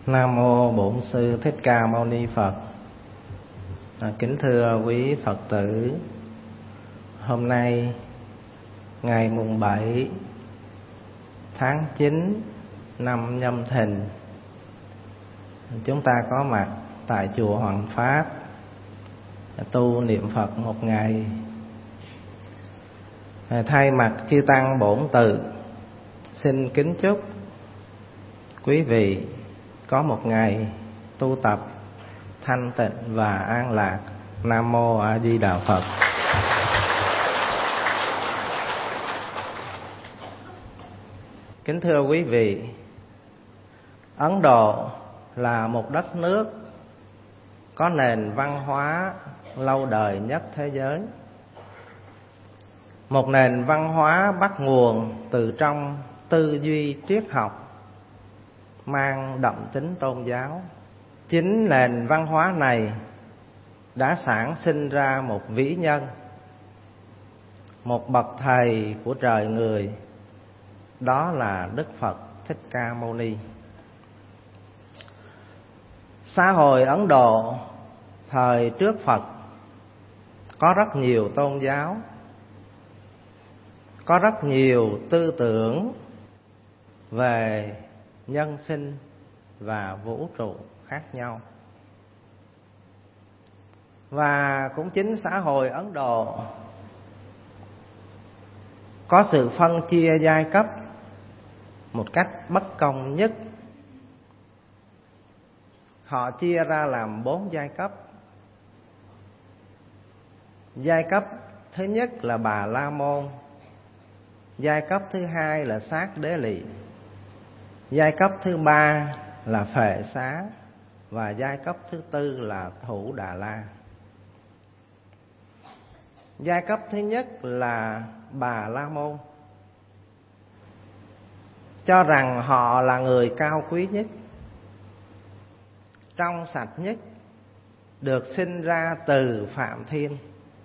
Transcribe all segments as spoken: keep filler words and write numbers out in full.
Nam mô Bổn Sư Thích Ca Mâu Ni Phật. À, kính thưa quý Phật tử, hôm nay ngày mùng bảy tháng chín năm Nhâm Thìn, chúng ta có mặt tại chùa Hoàng Pháp tu niệm Phật một ngày. À, thay mặt chư tăng bổn tự xin kính chúc quý vị có một ngày tu tập thanh tịnh và an lạc. Nam mô A Di Đà Phật. Kính thưa quý vị, Ấn Độ là một đất nước có nền văn hóa lâu đời nhất thế giới. Một nền văn hóa bắt nguồn từ trong tư duy triết học mang đậm tính tôn giáo. Chính nền văn hóa này đã sản sinh ra một vĩ nhân, một bậc thầy của trời người, đó là Đức Phật Thích Ca Mâu Ni. Xã hội Ấn Độ thời trước Phật có rất nhiều tôn giáo, có rất nhiều tư tưởng về nhân sinh và vũ trụ khác nhau. Và cũng chính xã hội Ấn Độ có sự phân chia giai cấp một cách bất công nhất. Họ chia ra làm bốn giai cấp. Giai cấp thứ nhất là Bà La Môn, giai cấp thứ hai là Sát Đế Lị, giai cấp thứ ba là Phệ Xá, và giai cấp thứ tư là Thủ Đà La. Giai cấp thứ nhất là Bà La Môn cho rằng họ là người cao quý nhất, trong sạch nhất, được sinh ra từ Phạm Thiên.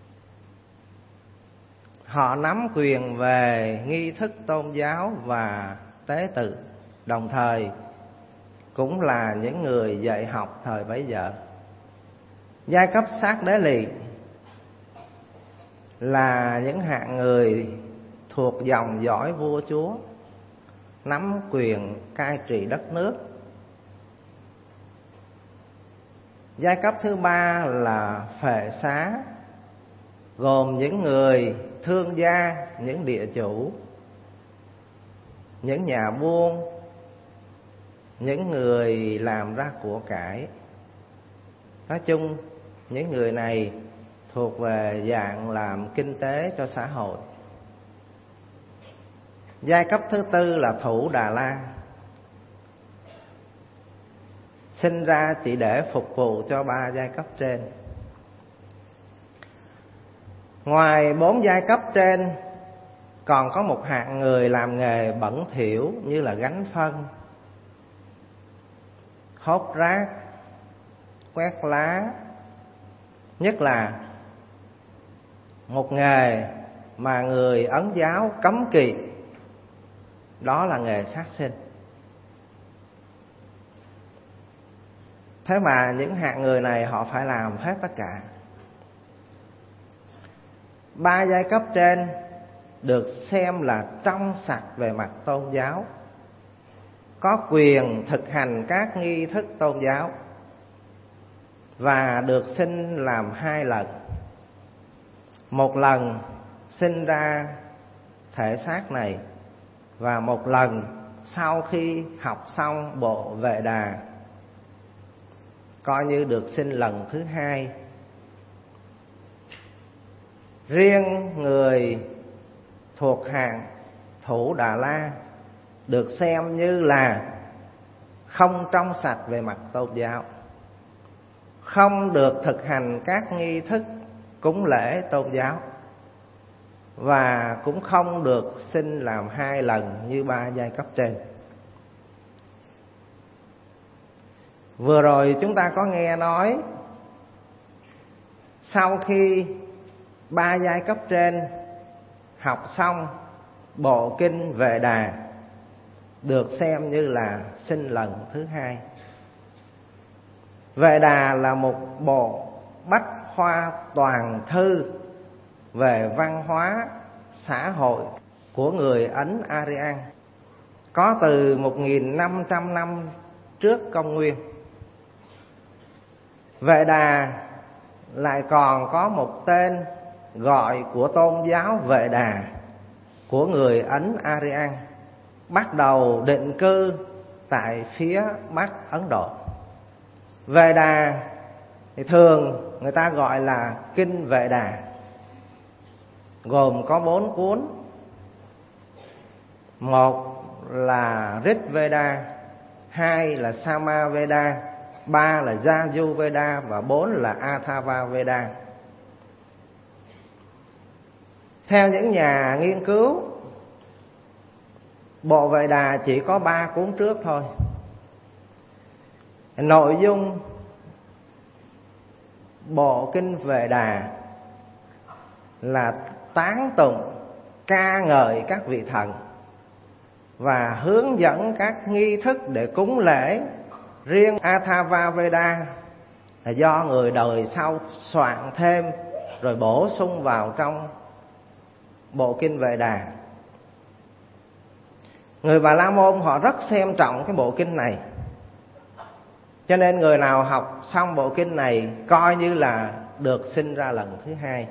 Họ nắm quyền về nghi thức tôn giáo và tế tự, đồng thời cũng là những người dạy học thời bấy giờ. Giai cấp Sát Đế Lị là những hạng người thuộc dòng dõi vua chúa, nắm quyền cai trị đất nước. Giai cấp thứ ba là Phệ Xá, gồm những người thương gia, những địa chủ, những nhà buôn, những người làm ra của cải. Nói chung, những người này thuộc về dạng làm kinh tế cho xã hội. Giai cấp thứ tư là Thủ Đà La, sinh ra chỉ để phục vụ cho ba giai cấp trên. Ngoài bốn giai cấp trên, còn có một hạng người làm nghề bẩn thỉu như là gánh phân, hốt rác, quét lá. Nhất là một nghề mà người Ấn giáo cấm kỵ, đó là nghề sát sinh. Thế mà những hạng người này họ phải làm hết tất cả. Ba giai cấp trên được xem là trong sạch về mặt tôn giáo, có quyền thực hành các nghi thức tôn giáo, và được sinh làm hai lần. Một lần sinh ra thể xác này, và một lần sau khi học xong bộ Vệ Đà, coi như được sinh lần thứ hai. Riêng người thuộc hạng Thủ Đà La được xem như là không trong sạch về mặt tôn giáo, không được thực hành các nghi thức cúng lễ tôn giáo, và cũng không được sinh làm hai lần như ba giai cấp trên. Vừa rồi chúng ta có nghe nói, sau khi ba giai cấp trên học xong bộ kinh Vệ Đà, được xem như là sinh lần thứ hai. Vệ Đà là một bộ bách khoa toàn thư về văn hóa xã hội của người Ấn Aryan, có từ một nghìn năm trăm năm trước công nguyên. Vệ Đà lại còn có một tên gọi của tôn giáo Vệ Đà của người Ấn Aryan, bắt đầu định cư tại phía Bắc Ấn Độ. Vệ Đà thì thường người ta gọi là Kinh Vệ Đà, gồm có bốn cuốn. Một là Rig Veda, hai là Sama Veda, ba là Yaju Veda và bốn là Atharva Veda. Theo những nhà nghiên cứu, bộ Vệ Đà chỉ có ba cuốn trước thôi. Nội dung bộ kinh Vệ Đà là tán tụng, ca ngợi các vị thần và hướng dẫn các nghi thức để cúng lễ. Riêng Atharva Veda là do người đời sau soạn thêm rồi bổ sung vào trong bộ kinh Vệ Đà. Người Bà La Môn họ rất xem trọng cái bộ kinh này, cho nên người nào học xong bộ kinh này coi như là được sinh ra lần thứ hai,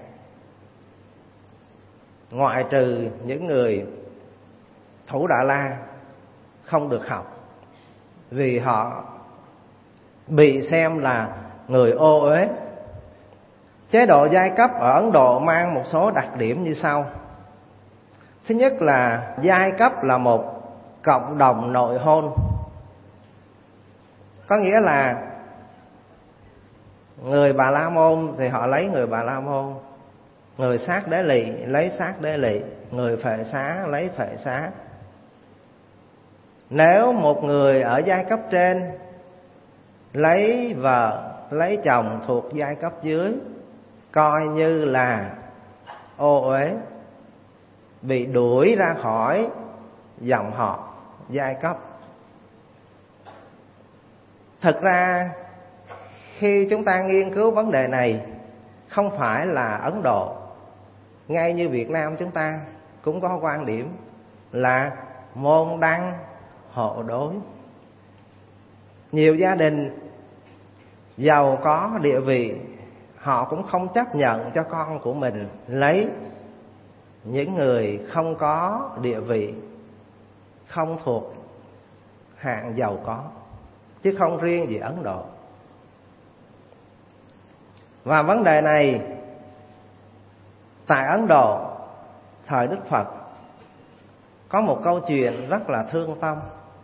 ngoại trừ những người Thủ Đà La không được học, vì họ bị xem là người ô uế. Chế độ giai cấp ở Ấn Độ mang một số đặc điểm như sau. Thứ nhất là giai cấp là một cộng đồng nội hôn, có nghĩa là người Bà La Môn thì họ lấy người Bà La Môn, người Sát Đế Lị lấy Sát Đế Lị, người Phệ Xá lấy Phệ Xá. Nếu một người ở giai cấp trên lấy vợ, lấy chồng thuộc giai cấp dưới, coi như là ô uế, bị đuổi ra khỏi dòng họ giai cấp. Thực ra khi chúng ta nghiên cứu vấn đề này, không phải là Ấn Độ, ngay như Việt Nam chúng ta cũng có quan điểm là môn đăng hộ đối. Nhiều gia đình giàu có địa vị, họ cũng không chấp nhận cho con của mình lấy những người không có địa vị, không thuộc hạng giàu có, chứ không riêng gì Ấn Độ. Và vấn đề này tại Ấn Độ thời Đức Phật có một câu chuyện rất là thương tâm.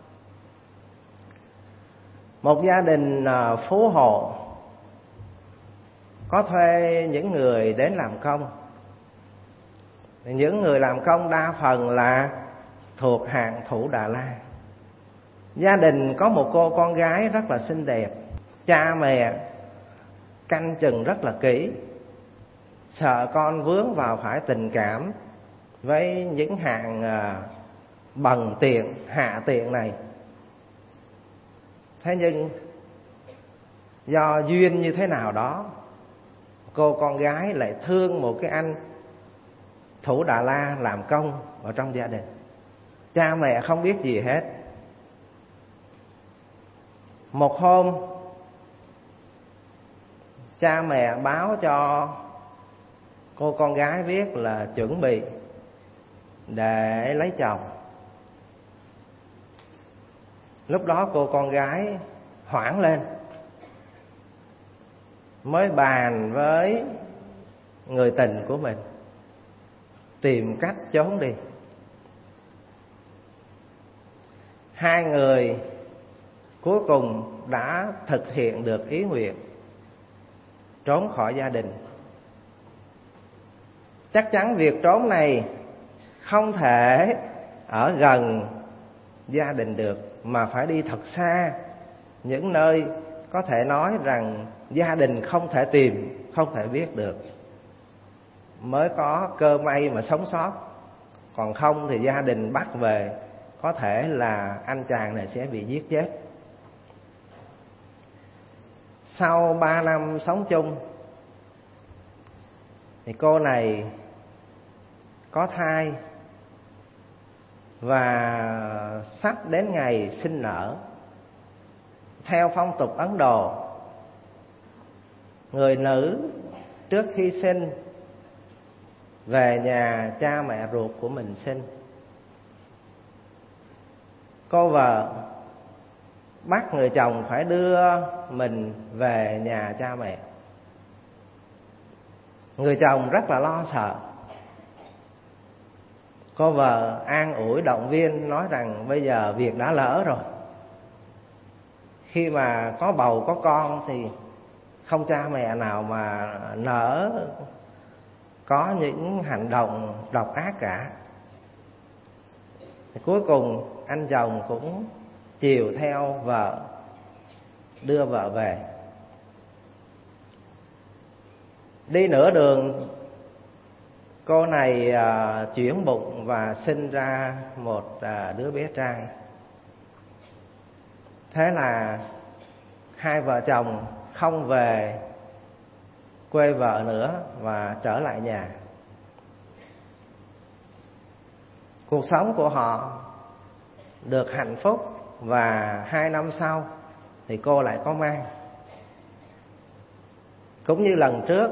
Một gia đình phú hộ có thuê những người đến làm công. Những người làm công đa phần là thuộc hạng Thủ Đà La. Gia đình có một cô con gái rất là xinh đẹp. Cha mẹ canh chừng rất là kỹ, sợ con vướng vào phải tình cảm với những hạng bần tiện, hạ tiện này. Thế nhưng do duyên như thế nào đó, cô con gái lại thương một cái anh Thủ Đà La làm công ở trong gia đình. Cha mẹ không biết gì hết. Một hôm, cha mẹ báo cho cô con gái biết là chuẩn bị để lấy chồng. Lúc đó cô con gái hoảng lên, mới bàn với người tình của mình tìm cách trốn đi. Hai người cuối cùng đã thực hiện được ý nguyện trốn khỏi gia đình. Chắc chắn việc trốn này không thể ở gần gia đình được, mà phải đi thật xa, những nơi có thể nói rằng gia đình không thể tìm, không thể biết được, mới có cơ may mà sống sót. Còn không thì gia đình bắt về, có thể là anh chàng này sẽ bị giết chết. Sau ba năm sống chung thì cô này có thai và sắp đến ngày sinh nở. Theo phong tục Ấn Độ, người nữ trước khi sinh về nhà cha mẹ ruột của mình sinh. Cô vợ bắt người chồng phải đưa mình về nhà cha mẹ. Người chồng rất là lo sợ. Cô vợ an ủi động viên, nói rằng bây giờ việc đã lỡ rồi. Khi mà có bầu có con thì không cha mẹ nào mà nỡ có những hành động độc ác cả. Thì cuối cùng anh chồng cũng chiều theo vợ, đưa vợ về. Đi nửa đường, cô này à, chuyển bụng và sinh ra một à, đứa bé trai. Thế là hai vợ chồng không về quê vợ nữa và trở lại nhà. Cuộc sống của họ được hạnh phúc và hai năm sau thì cô lại có mang. Cũng như lần trước,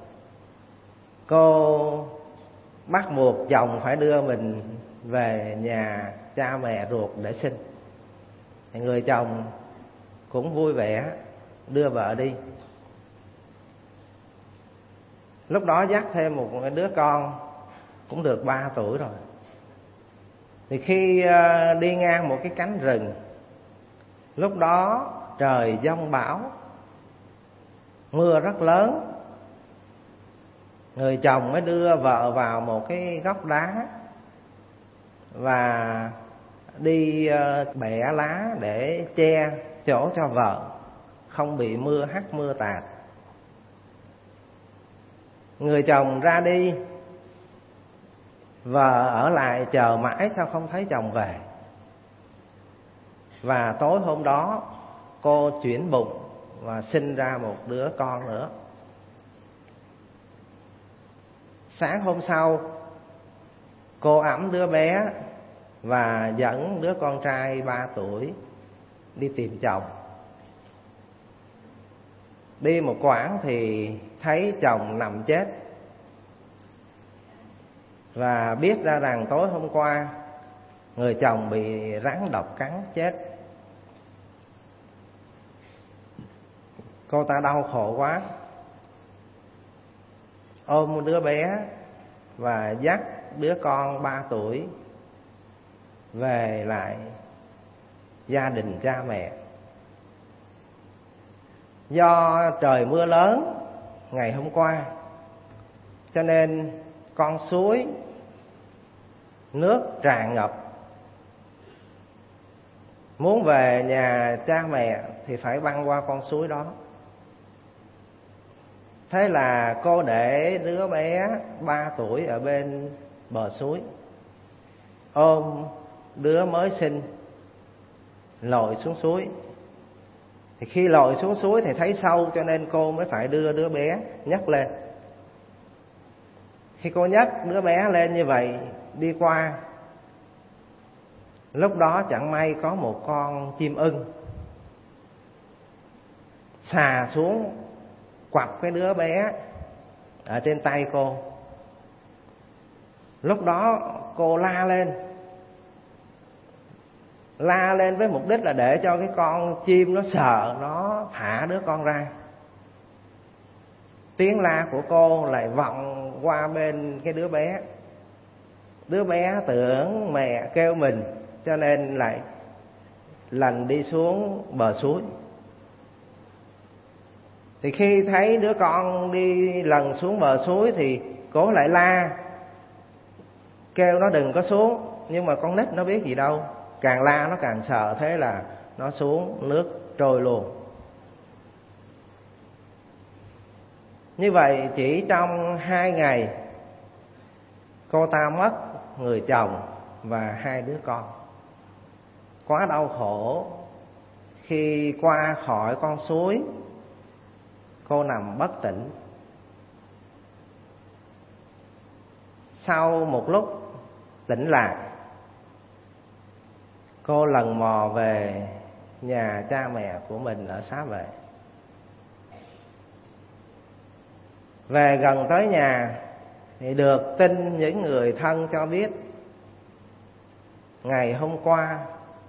cô bắt buộc chồng phải đưa mình về nhà cha mẹ ruột để sinh. Thì người chồng cũng vui vẻ đưa vợ đi. Lúc đó dắt thêm một đứa con cũng được ba tuổi rồi. Thì khi đi ngang một cái cánh rừng, lúc đó trời giông bão, mưa rất lớn. Người chồng mới đưa vợ vào một cái góc đá và đi bẻ lá để che chỗ cho vợ không bị mưa hắt mưa tạt. Người chồng ra đi, vợ ở lại chờ mãi sao không thấy chồng về. Và tối hôm đó cô chuyển bụng và sinh ra một đứa con nữa. Sáng hôm sau, cô ẵm đứa bé và dẫn đứa con trai ba tuổi đi tìm chồng. Đi một quãng thì thấy chồng nằm chết, và biết ra rằng tối hôm qua người chồng bị rắn độc cắn chết. Cô ta đau khổ quá, ôm đứa bé và dắt đứa con ba tuổi về lại gia đình cha mẹ. Do trời mưa lớn ngày hôm qua, cho nên con suối nước tràn ngập. Muốn về nhà cha mẹ thì phải băng qua con suối đó. Thế là cô để đứa bé ba tuổi ở bên bờ suối, ôm đứa mới sinh lội xuống suối. Thì khi lội xuống suối thì thấy sâu, cho nên cô mới phải đưa đứa bé nhấc lên. Khi cô nhấc đứa bé lên như vậy đi qua, lúc đó chẳng may có một con chim ưng xà xuống quặp cái đứa bé ở trên tay cô. Lúc đó cô la lên, la lên với mục đích là để cho cái con chim nó sợ, nó thả đứa con ra. Tiếng la của cô lại vọng qua bên cái đứa bé. Đứa bé tưởng mẹ kêu mình, cho nên lại lần đi xuống bờ suối. Thì khi thấy đứa con đi lần xuống bờ suối thì cô lại la, kêu nó đừng có xuống. Nhưng mà con nít nó biết gì đâu, càng la nó càng sợ, thế là nó xuống nước trôi luôn. Như vậy chỉ trong hai ngày, cô ta mất người chồng và hai đứa con. Quá đau khổ khi qua khỏi con suối cô nằm bất tỉnh. Sau một lúc tỉnh lại, cô lần mò về nhà cha mẹ của mình ở Xá Vệ. Về gần tới nhà thì được tin những người thân cho biết ngày hôm qua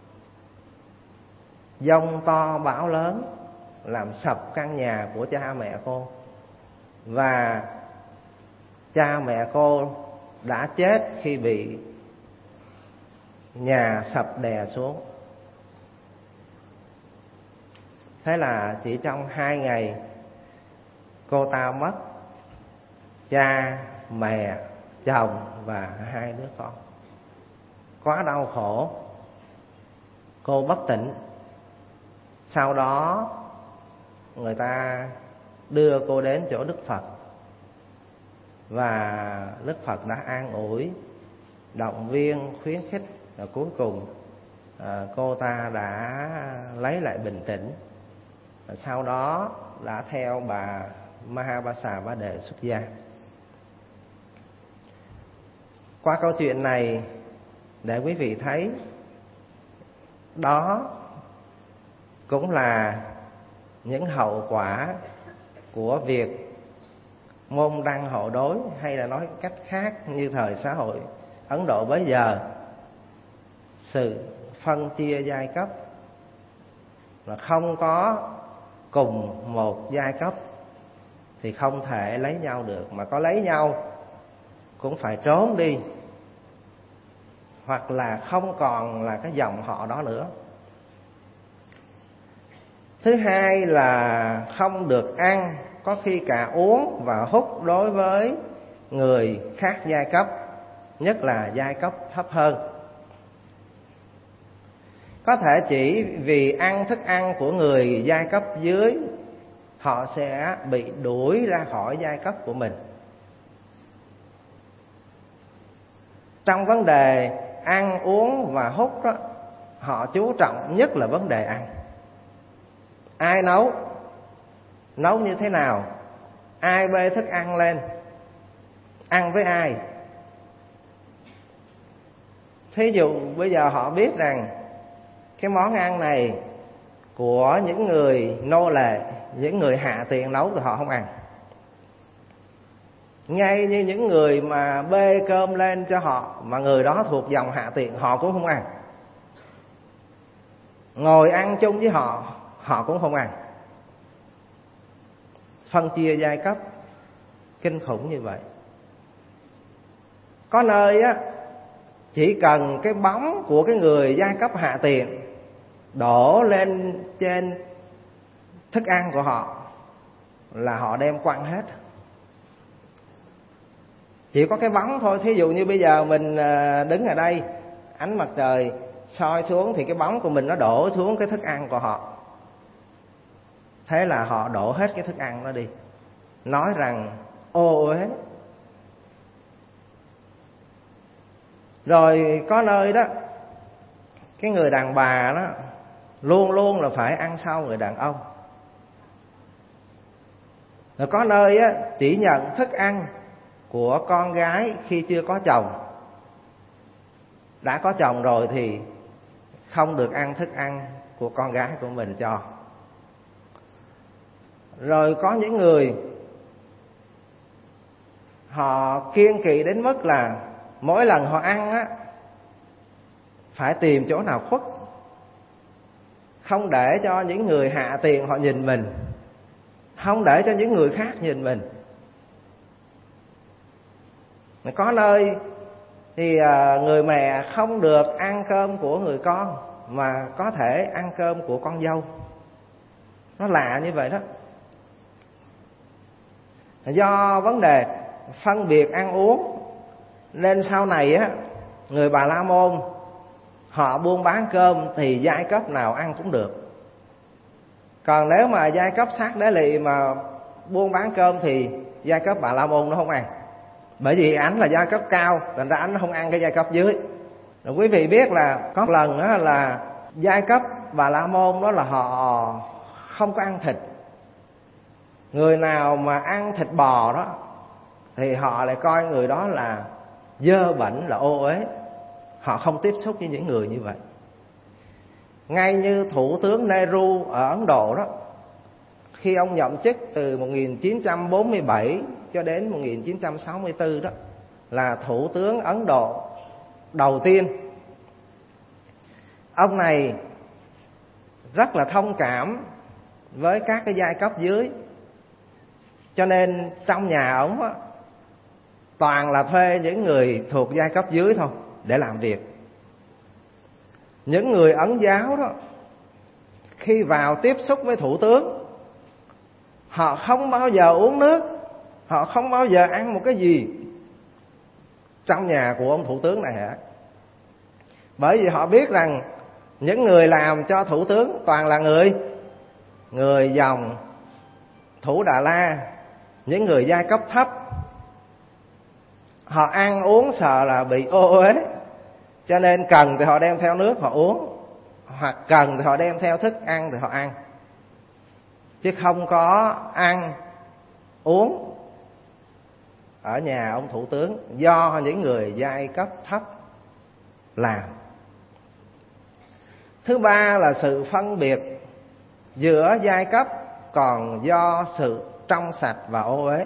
giông to bão lớn làm sập căn nhà của cha mẹ cô, và cha mẹ cô đã chết khi bị nhà sập đè xuống. Thế là chỉ trong hai ngày cô ta mất cha, mẹ, chồng và hai đứa con. Quá đau khổ, cô bất tỉnh. Sau đó người ta đưa cô đến chỗ Đức Phật, và Đức Phật đã an ủi, động viên, khuyến khích, và cuối cùng à, cô ta đã lấy lại bình tĩnh. Và sau đó đã theo bà Mahapasa Bá Đề xuất gia. Qua câu chuyện này để quý vị thấy đó cũng là những hậu quả của việc môn đăng hộ đối, hay là nói cách khác như thời xã hội Ấn Độ bấy giờ, sự phân chia giai cấp, và không có cùng một giai cấp thì không thể lấy nhau được, mà có lấy nhau cũng phải trốn đi, hoặc là không còn là cái dòng họ đó nữa. Thứ hai là không được ăn, có khi cả uống và hút đối với người khác giai cấp, nhất là giai cấp thấp hơn. Có thể chỉ vì ăn thức ăn của người giai cấp dưới, họ sẽ bị đuổi ra khỏi giai cấp của mình. Trong vấn đề ăn uống và hút đó, họ chú trọng nhất là vấn đề ăn. Ai nấu, nấu như thế nào, ai bê thức ăn lên, ăn với ai. Thí dụ bây giờ họ biết rằng cái món ăn này của những người nô lệ, những người hạ tiện nấu thì họ không ăn. Ngay như những người mà bê cơm lên cho họ mà người đó thuộc dòng hạ tiện, họ cũng không ăn. Ngồi ăn chung với họ, họ cũng không ăn. Phân chia giai cấp kinh khủng như vậy. Có nơi á, chỉ cần cái bóng của cái người giai cấp hạ tiện đổ lên trên thức ăn của họ là họ đem quăng hết. Chỉ có cái bóng thôi. Thí dụ như bây giờ mình đứng ở đây, ánh mặt trời soi xuống thì cái bóng của mình nó đổ xuống cái thức ăn của họ. Thế là họ đổ hết cái thức ăn đó đi, nói rằng ô uế. Rồi có nơi đó, cái người đàn bà đó luôn luôn là phải ăn sau người đàn ông. Rồi có nơi á, chỉ nhận thức ăn của con gái khi chưa có chồng. Đã có chồng rồi thì không được ăn thức ăn của con gái của mình cho. Rồi có những người họ kiêng kỵ đến mức là mỗi lần họ ăn á, phải tìm chỗ nào khuất, không để cho những người hạ tiền họ nhìn mình, không để cho những người khác nhìn mình. Có nơi thì người mẹ không được ăn cơm của người con, mà có thể ăn cơm của con dâu. Nó lạ như vậy đó. Do vấn đề phân biệt ăn uống nên sau này á, người Bà La Môn họ buôn bán cơm thì giai cấp nào ăn cũng được. Còn nếu mà giai cấp sát đế lỵ mà buôn bán cơm thì giai cấp Bà La Môn nó không ăn. Bởi vì ảnh là giai cấp cao, thành ra ảnh không ăn cái giai cấp dưới. Rồi quý vị biết là có lần á, là giai cấp Bà La Môn đó là họ không có ăn thịt. Người nào mà ăn thịt bò đó thì họ lại coi người đó là dơ bẩn, là ô uế. Họ không tiếp xúc với những người như vậy. Ngay như Thủ tướng Nehru ở Ấn Độ đó, khi ông nhậm chức từ một nghìn chín trăm bốn mươi bảy cho đến một nghìn chín trăm sáu mươi tư đó, là Thủ tướng Ấn Độ đầu tiên. Ông này rất là thông cảm với các cái giai cấp dưới, cho nên trong nhà ông á, toàn là thuê những người thuộc giai cấp dưới thôi để làm việc. Những người Ấn giáo đó, khi vào tiếp xúc với thủ tướng, họ không bao giờ uống nước, họ không bao giờ ăn một cái gì trong nhà của ông thủ tướng này hết. Bởi vì họ biết rằng những người làm cho thủ tướng toàn là người người dòng Thủ Đà La, những người giai cấp thấp. Họ ăn uống sợ là bị ô uế, cho nên cần thì họ đem theo nước họ uống, hoặc cần thì họ đem theo thức ăn thì họ ăn, chứ không có ăn uống ở nhà ông thủ tướng do những người giai cấp thấp làm. Thứ ba là sự phân biệt giữa giai cấp còn do sự trong sạch và ô uế.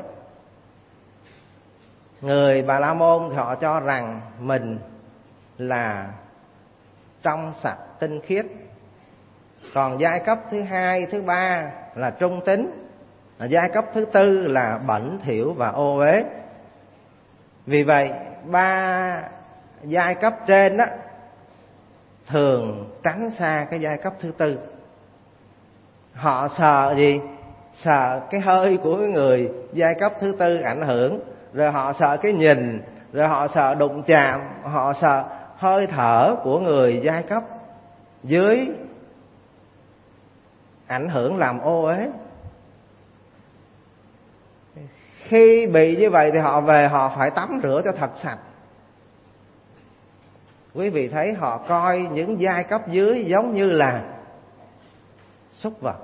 Người Bà La Môn thì họ cho rằng mình là trong sạch tinh khiết, còn giai cấp thứ hai, thứ ba là trung tính, giai cấp thứ tư là bẩn thỉu và ô uế. Vì vậy ba giai cấp trên đó thường tránh xa cái giai cấp thứ tư. Họ sợ gì? Sợ cái hơi của người giai cấp thứ tư ảnh hưởng, rồi họ sợ cái nhìn, rồi họ sợ đụng chạm, họ sợ hơi thở của người giai cấp dưới ảnh hưởng làm ô uế. Khi bị như vậy thì họ về họ phải tắm rửa cho thật sạch. Quý vị thấy họ coi những giai cấp dưới giống như là súc vật.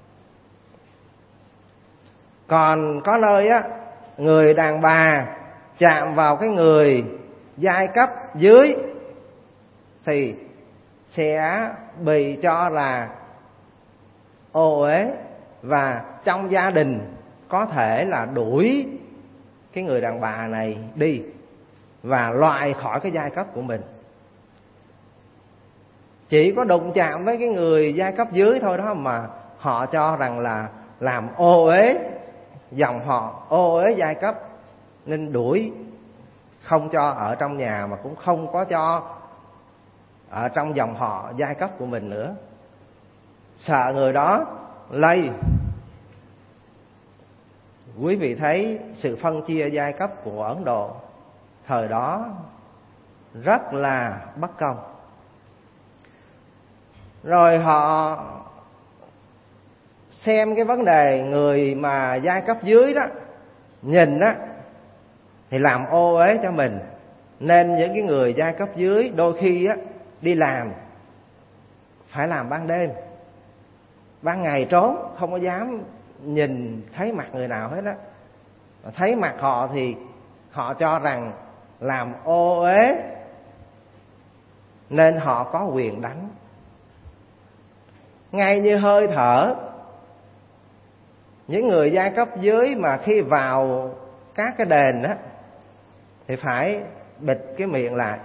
Còn có nơi á, người đàn bà chạm vào cái người giai cấp dưới thì sẽ bị cho là ô uế, và trong gia đình có thể là đuổi cái người đàn bà này đi và loại khỏi cái giai cấp của mình. Chỉ có đụng chạm với cái người giai cấp dưới thôi đó mà họ cho rằng là làm ô uế dòng họ, ô uế giai cấp, nên đuổi, không cho ở trong nhà mà cũng không có cho ở trong dòng họ giai cấp của mình nữa. Sợ người đó lây. Quý vị thấy sự phân chia giai cấp của Ấn Độ thời đó rất là bất công. Rồi họ xem cái vấn đề người mà giai cấp dưới đó nhìn đó thì làm ô uế cho mình, nên những cái người giai cấp dưới đôi khi á đi làm phải làm ban đêm, ban ngày trốn, không có dám nhìn thấy mặt người nào hết á. Thấy mặt họ thì họ cho rằng làm ô uế, nên họ có quyền đánh. Ngay như hơi thở, những người giai cấp dưới mà khi vào các cái đền á thì phải bịt cái miệng lại,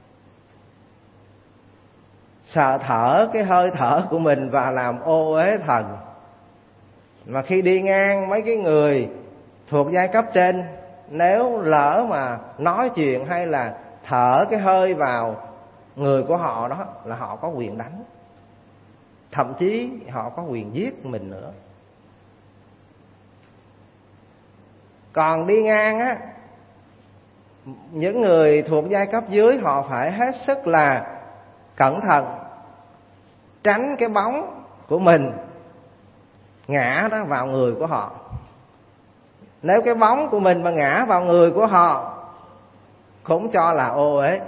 sợ thở cái hơi thở của mình và làm ô uế thần. Mà khi đi ngang mấy cái người thuộc giai cấp trên, nếu lỡ mà nói chuyện hay là thở cái hơi vào người của họ đó là họ có quyền đánh, thậm chí họ có quyền giết mình nữa. Còn đi ngang á, những người thuộc giai cấp dưới họ phải hết sức là cẩn thận, tránh cái bóng của mình ngã đó vào người của họ. Nếu cái bóng của mình mà ngã vào người của họ cũng cho là ô uế.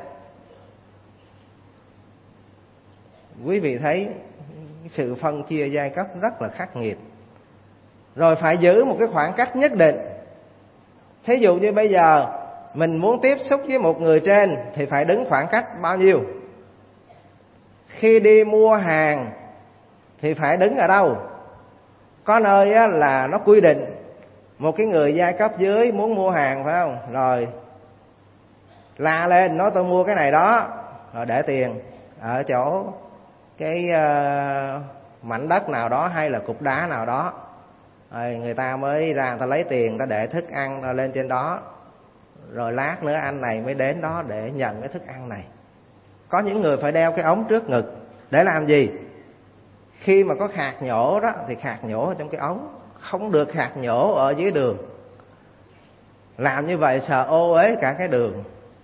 Quý vị thấy sự phân chia giai cấp rất là khắc nghiệt, rồi phải giữ một cái khoảng cách nhất định. Thí dụ như bây giờ mình muốn tiếp xúc với một người trên thì phải đứng khoảng cách bao nhiêu? Khi đi mua hàng thì phải đứng ở đâu? Có nơi á, là nó quy định một cái người giai cấp dưới muốn mua hàng, phải không? Rồi la lên nói tôi mua cái này đó, rồi để tiền ở chỗ cái uh, mảnh đất nào đó hay là cục đá nào đó, rồi người ta mới ra, người ta lấy tiền, người ta để thức ăn lên trên đó, rồi lát nữa anh này mới đến đó để nhận cái thức ăn này. Có những người phải đeo cái ống trước ngực để làm gì? Khi mà có khạc nhổ đó thì khạc nhổ ở trong cái ống, không được khạc nhổ ở dưới đường. Làm như vậy sợ ô uế cả cái đường.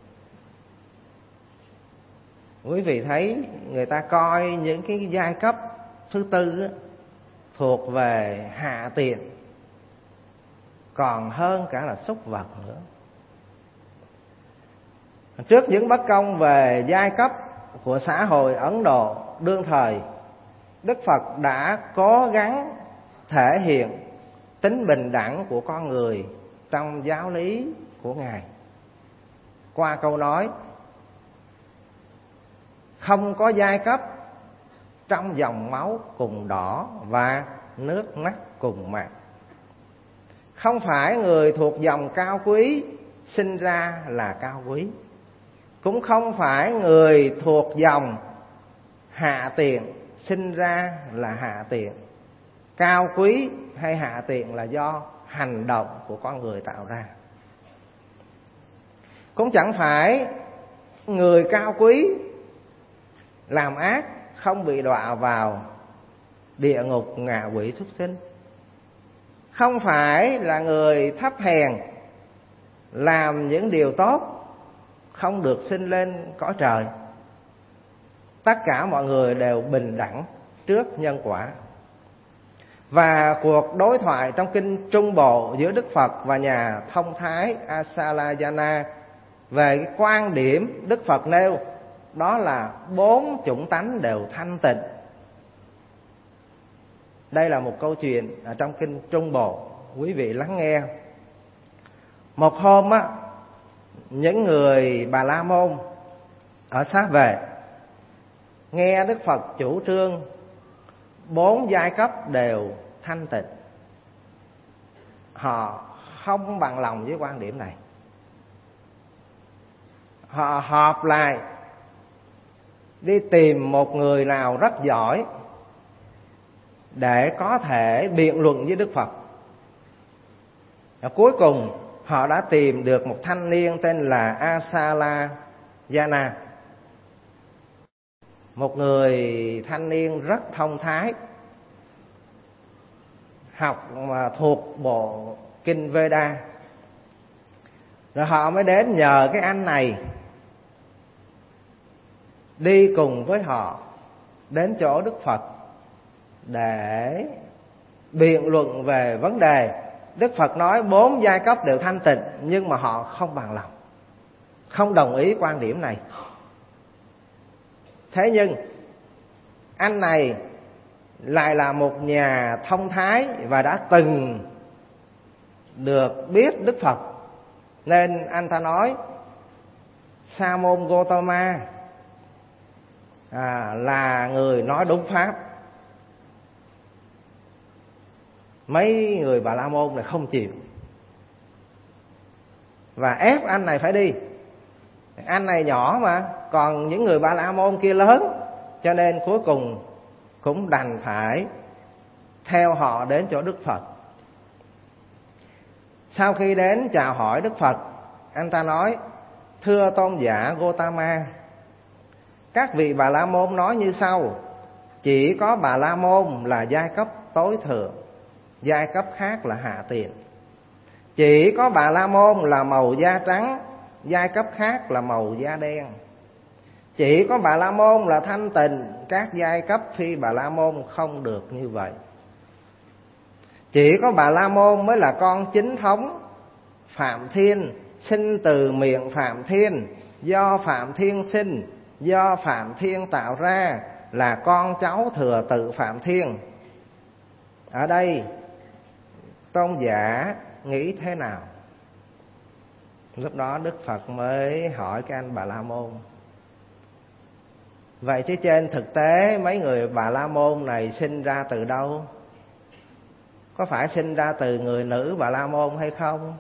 Quý vị thấy người ta coi những cái giai cấp thứ tư á, thuộc về hạ tiện còn hơn cả là súc vật nữa. Trước những bất công về giai cấp của xã hội Ấn Độ đương thời, Đức Phật đã cố gắng thể hiện tính bình đẳng của con người trong giáo lý của Ngài qua câu nói: không có giai cấp trong dòng máu cùng đỏ và nước mắt cùng mặn. Không phải người thuộc dòng cao quý sinh ra là cao quý, cũng không phải người thuộc dòng hạ tiện sinh ra là hạ tiện. Cao quý hay hạ tiện là do hành động của con người tạo ra. Cũng chẳng phải người cao quý làm ác không bị đọa vào địa ngục ngạ quỷ súc sinh. Không phải là người thấp hèn làm những điều tốt không được sinh lên cõi trời. Tất cả mọi người đều bình đẳng trước nhân quả. Và cuộc đối thoại trong kinh Trung Bộ giữa Đức Phật và nhà thông thái Asalayana về cái quan điểm Đức Phật nêu, đó là bốn chủng tánh đều thanh tịnh. Đây là một câu chuyện ở trong kinh Trung Bộ, quý vị lắng nghe. Một hôm á, những người Bà La Môn ở Xá Vệ nghe Đức Phật chủ trương bốn giai cấp đều thanh tịnh, họ không bằng lòng với quan điểm này. Họ họp lại đi tìm một người nào rất giỏi để có thể biện luận với Đức Phật. Và cuối cùng họ đã tìm được một thanh niên tên là Asalayana, một người thanh niên rất thông thái, học mà thuộc bộ kinh Veda. Rồi họ mới đến nhờ cái anh này đi cùng với họ đến chỗ Đức Phật để biện luận về vấn đề. Đức Phật nói bốn giai cấp đều thanh tịnh, nhưng mà họ không bằng lòng, không đồng ý quan điểm này. Thế nhưng anh này lại là một nhà thông thái và đã từng được biết Đức Phật, nên anh ta nói Sa môn Gotama à, là người nói đúng pháp. Mấy người Bà La Môn này không chịu và ép anh này phải đi. Anh này nhỏ mà, còn những người Bà La Môn kia lớn, cho nên cuối cùng cũng đành phải theo họ đến chỗ Đức Phật. Sau khi đến chào hỏi Đức Phật, anh ta nói: thưa tôn giả Gotama, các vị Bà La Môn nói như sau: chỉ có Bà La Môn là giai cấp tối thượng, giai cấp khác là hạ tiện. Chỉ có Bà La Môn là màu da trắng, giai cấp khác là màu da đen. Chỉ có Bà La Môn là thanh tịnh, các giai cấp phi Bà La Môn không được như vậy. Chỉ có Bà La Môn mới là con chính thống Phạm Thiên, sinh từ miệng Phạm Thiên, do Phạm Thiên sinh, do Phạm Thiên tạo ra, là con cháu thừa tự Phạm Thiên. Ở đây tôn giả nghĩ thế nào? Lúc đó Đức Phật mới hỏi cái anh Bà La Môn: vậy chứ trên thực tế mấy người Bà La Môn này sinh ra từ đâu? Có phải sinh ra từ người nữ Bà La Môn hay không?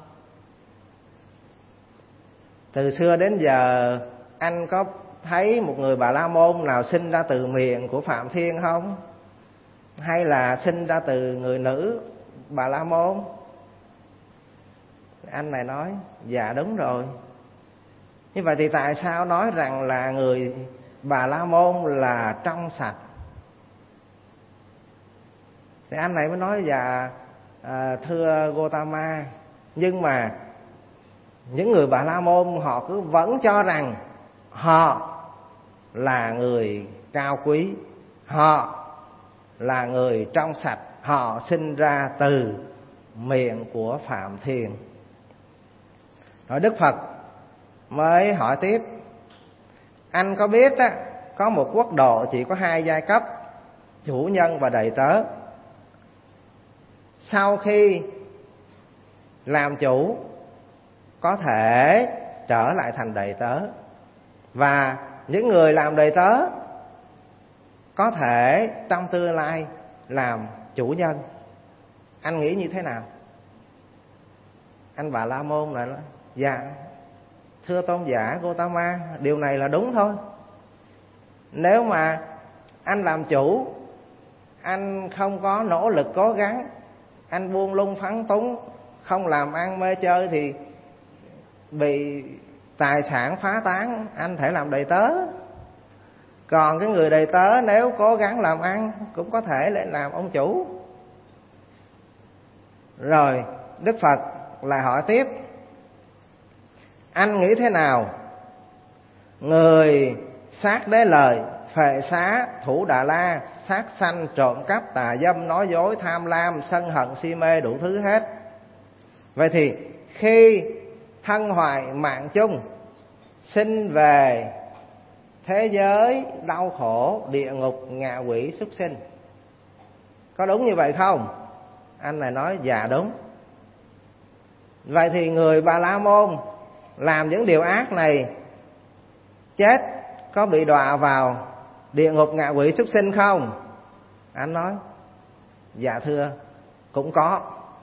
Từ xưa đến giờ anh có thấy một người Bà La Môn nào sinh ra từ miệng của Phạm Thiên không? Hay là sinh ra từ người nữ Bà La Môn? Anh này nói: dạ đúng rồi. Như vậy thì tại sao nói rằng là người Bà La Môn là trong sạch? Thì anh này mới nói: dạ à, thưa Gotama, nhưng mà những người Bà La Môn họ cứ vẫn cho rằng họ là người cao quý, họ là người trong sạch, họ sinh ra từ miệng của Phạm Thiên. Rồi Đức Phật mới hỏi tiếp: anh có biết á, có một quốc độ chỉ có hai giai cấp, chủ nhân và đầy tớ. Sau khi làm chủ có thể trở lại thành đầy tớ, và những người làm đầy tớ có thể trong tương lai làm chủ nhân. Anh nghĩ như thế nào? Anh Bà La Môn này nói: dạ thưa tôn giả Gotama, điều này là đúng thôi. Nếu mà anh làm chủ, anh không có nỗ lực cố gắng, anh buông lung phóng túng, không làm ăn mê chơi thì bị tài sản phá tán, anh thể làm đầy tớ. Còn cái người đầy tớ nếu cố gắng làm ăn cũng có thể lên làm ông chủ. Rồi Đức Phật lại hỏi tiếp: anh nghĩ thế nào? Người sát đế lời, phệ xá, thủ Đà La, sát sanh, trộm cắp, tà dâm, nói dối, tham lam, sân hận, si mê, đủ thứ hết. Vậy thì khi thân hoại mạng chung, sinh về thế giới đau khổ, địa ngục, ngạ quỷ, súc sinh, có đúng như vậy không? Anh này nói: dạ đúng. Vậy thì người Bà La Môn làm những điều ác này, chết có bị đọa vào địa ngục, ngạ quỷ, súc sinh không? Anh nói: dạ thưa, cũng có.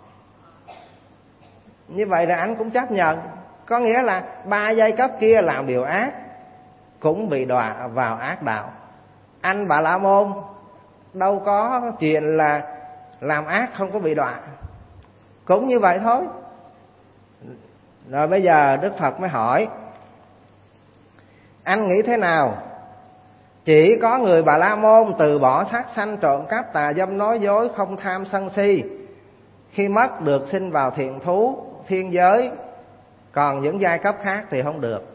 Như vậy là anh cũng chấp nhận. Có nghĩa là ba giai cấp kia làm điều ác cũng bị đọa vào ác đạo. Anh Bà La Môn đâu có chuyện là làm ác không có bị đọa, cũng như vậy thôi. Rồi bây giờ Đức Phật mới hỏi: anh nghĩ thế nào? Chỉ có người Bà La Môn từ bỏ sát sanh, trộm cắp, tà dâm, nói dối, không tham sân si, khi mất được sinh vào thiện thú, thiên giới, còn những giai cấp khác thì không được.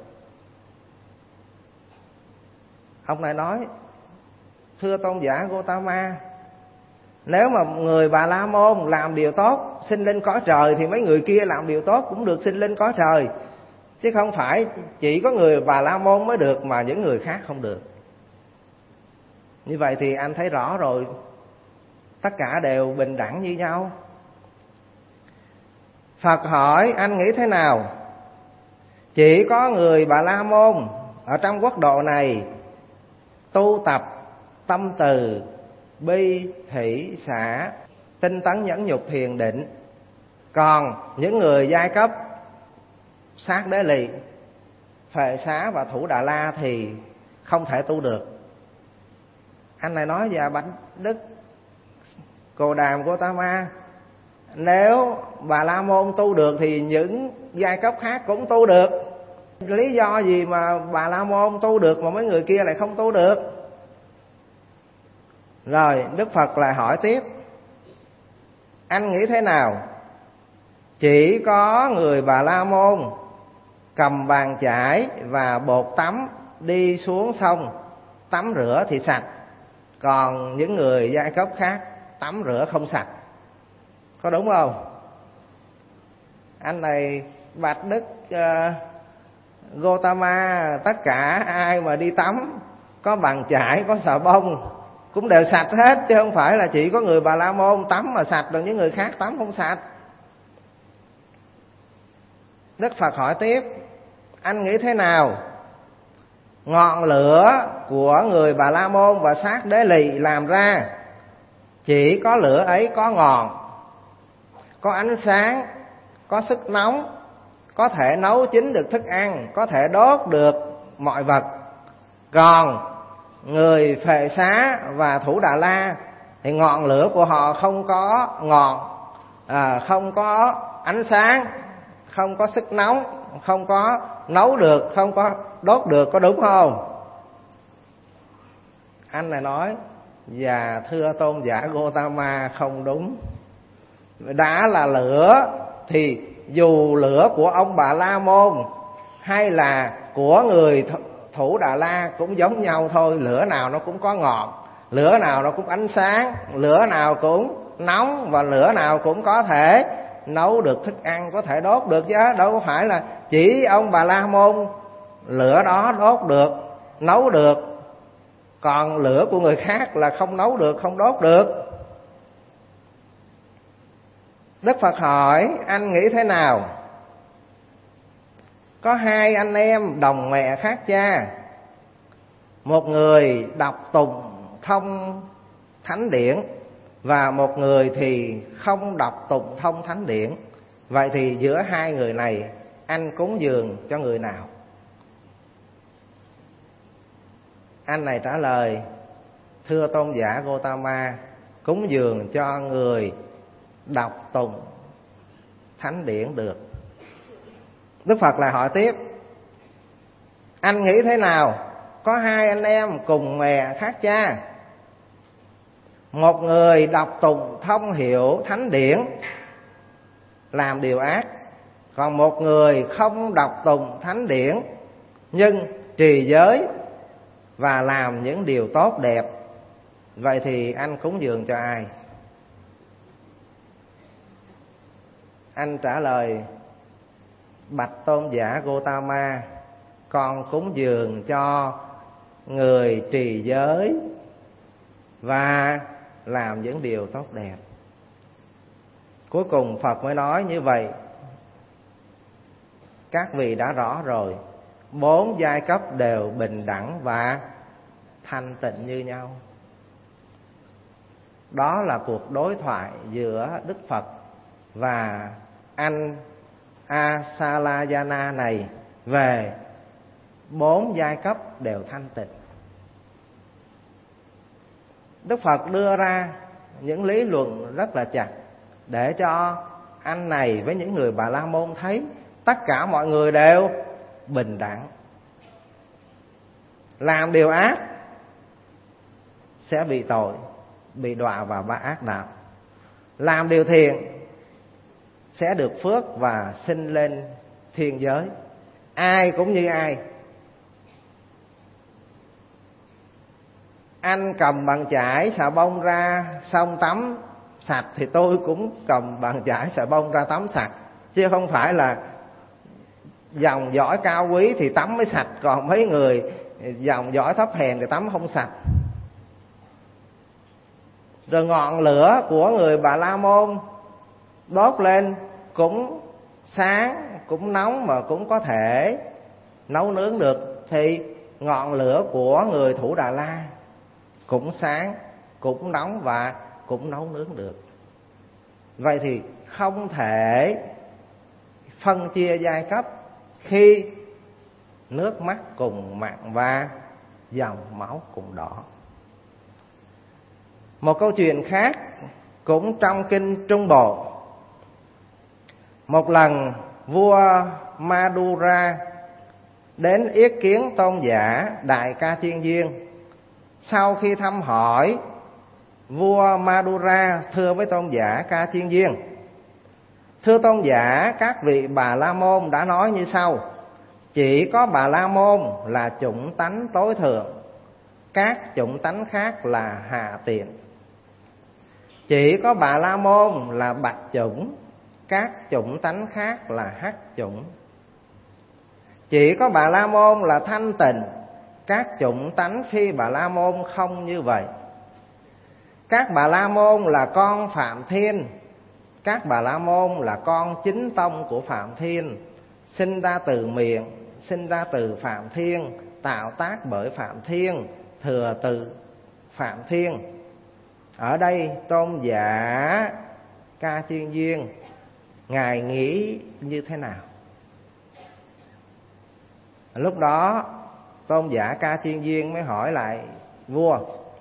Ông này nói: thưa tôn giả Gotama, nếu mà người Bà La Môn làm điều tốt, sinh lên cõi trời, thì mấy người kia làm điều tốt cũng được sinh lên cõi trời, chứ không phải chỉ có người Bà La Môn mới được mà những người khác không được. Như vậy thì anh thấy rõ rồi, tất cả đều bình đẳng như nhau. Phật hỏi: anh nghĩ thế nào? Chỉ có người Bà La Môn ở trong quốc độ này tu tập tâm từ, bi, hỷ, xả, tinh tấn, nhẫn nhục, thiền định. Còn những người giai cấp sát đế lì, phệ xá và thủ Đà La thì không thể tu được. Anh này nói: dạ bạch Đức Cồ Đàm Gotama, nếu Bà La Môn tu được thì những giai cấp khác cũng tu được. Lý do gì mà Bà La Môn tu được mà mấy người kia lại không tu được? Rồi Đức Phật lại hỏi tiếp: anh nghĩ thế nào? Chỉ có người Bà La Môn cầm bàn chải và bột tắm đi xuống sông tắm rửa thì sạch, còn những người giai cấp khác tắm rửa không sạch, có đúng không? Anh này bạch Đức uh, Gotama, tất cả ai mà đi tắm có bàn chải, có xà bông cũng đều sạch hết, chứ không phải là chỉ có người Bà La Môn tắm mà sạch, rồi những người khác tắm không sạch. Đức Phật hỏi tiếp: anh nghĩ thế nào? Ngọn lửa của người Bà La Môn và Sát Đế Lì làm ra, chỉ có lửa ấy có ngọn, có ánh sáng, có sức nóng, có thể nấu chín được thức ăn, có thể đốt được mọi vật. Còn người Phệ Xá và Thủ Đà La thì ngọn lửa của họ không có ngọn, à, không có ánh sáng, không có sức nóng, không có nấu được, không có đốt được, có đúng không? Anh này nói: dạ thưa tôn giả Gotama, không đúng. Đã là lửa thì dù lửa của ông Bà La Môn hay là của người Thủ Đà La cũng giống nhau thôi. Lửa nào nó cũng có ngọn, lửa nào nó cũng ánh sáng, lửa nào cũng nóng, và lửa nào cũng có thể nấu được thức ăn, có thể đốt được chứ. Đâu phải là chỉ ông Bà La Môn lửa đó đốt được, nấu được, còn lửa của người khác là không nấu được, không đốt được. Đức Phật hỏi: anh nghĩ thế nào? Có hai anh em đồng mẹ khác cha, một người đọc tụng thông thánh điển và một người thì không đọc tụng thông thánh điển. Vậy thì giữa hai người này anh cúng dường cho người nào? Anh này trả lời: thưa tôn giả Gotama, cúng dường cho người đọc tụng thánh điển được. Đức Phật lại hỏi tiếp: anh nghĩ thế nào? Có hai anh em cùng mẹ khác cha, một người đọc tụng thông hiểu thánh điển làm điều ác, còn một người không đọc tụng thánh điển nhưng trì giới và làm những điều tốt đẹp. Vậy thì anh cúng dường cho ai? Anh trả lời: bạch tôn giả Gotama, con cúng dường cho người trì giới và làm những điều tốt đẹp. Cuối cùng Phật mới nói như vậy: các vị đã rõ rồi, bốn giai cấp đều bình đẳng và thanh tịnh như nhau. Đó là cuộc đối thoại giữa Đức Phật và anh Asalayana này về bốn giai cấp đều thanh tịnh. Đức Phật đưa ra những lý luận rất là chặt để cho anh này với những người Bà La Môn thấy tất cả mọi người đều bình đẳng. Làm điều ác sẽ bị tội, bị đọa vào ba ác đạo. Làm điều thiện sẽ được phước và sinh lên thiên giới. Ai cũng như ai. Anh cầm bàn chải xà bông ra xong tắm sạch thì tôi cũng cầm bàn chải xà bông ra tắm sạch, chứ không phải là dòng dõi cao quý thì tắm mới sạch, còn mấy người dòng dõi thấp hèn thì tắm không sạch. Rồi ngọn lửa của người Bà La Môn đốt lên cũng sáng, cũng nóng mà cũng có thể nấu nướng được, thì ngọn lửa của người Thủ Đà La cũng sáng, cũng nóng và cũng nấu nướng được. Vậy thì không thể phân chia giai cấp khi nước mắt cùng mặn và dòng máu cùng đỏ. Một câu chuyện khác cũng trong kinh Trung Bộ. Một lần vua Madura đến yết kiến tôn giả Đại Ca Thiên Viên. Sau khi thăm hỏi, vua Madura thưa với tôn giả Ca Thiên Viên: thưa tôn giả, các vị Bà La Môn đã nói như sau: chỉ có Bà La Môn là chủng tánh tối thượng, các chủng tánh khác là hạ tiện. Chỉ có Bà La Môn là bạch chủng, các chủng tánh khác là hắc chủng. Chỉ có Bà La Môn là thanh tịnh, các chủng tánh phi Bà La Môn không như vậy. Các Bà La Môn là con Phạm Thiên, các Bà La Môn là con chính tông của Phạm Thiên, sinh ra từ miệng, sinh ra từ Phạm Thiên, tạo tác bởi Phạm Thiên, thừa từ Phạm Thiên. Ở đây Tôn giả Ca Thiên Viên ngài nghĩ như thế nào? Lúc đó Tôn giả Ca Thiên Viên mới hỏi lại vua: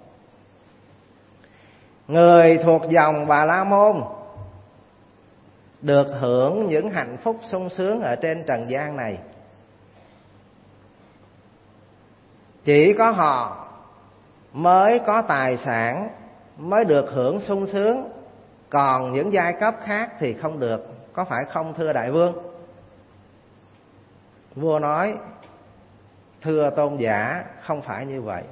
người thuộc dòng Bà La Môn được hưởng những hạnh phúc sung sướng ở trên trần gian này, chỉ có họ mới có tài sản, mới được hưởng sung sướng, còn những giai cấp khác thì không được, có phải không thưa đại vương? Vua nói: thưa tôn giả, không phải như vậy.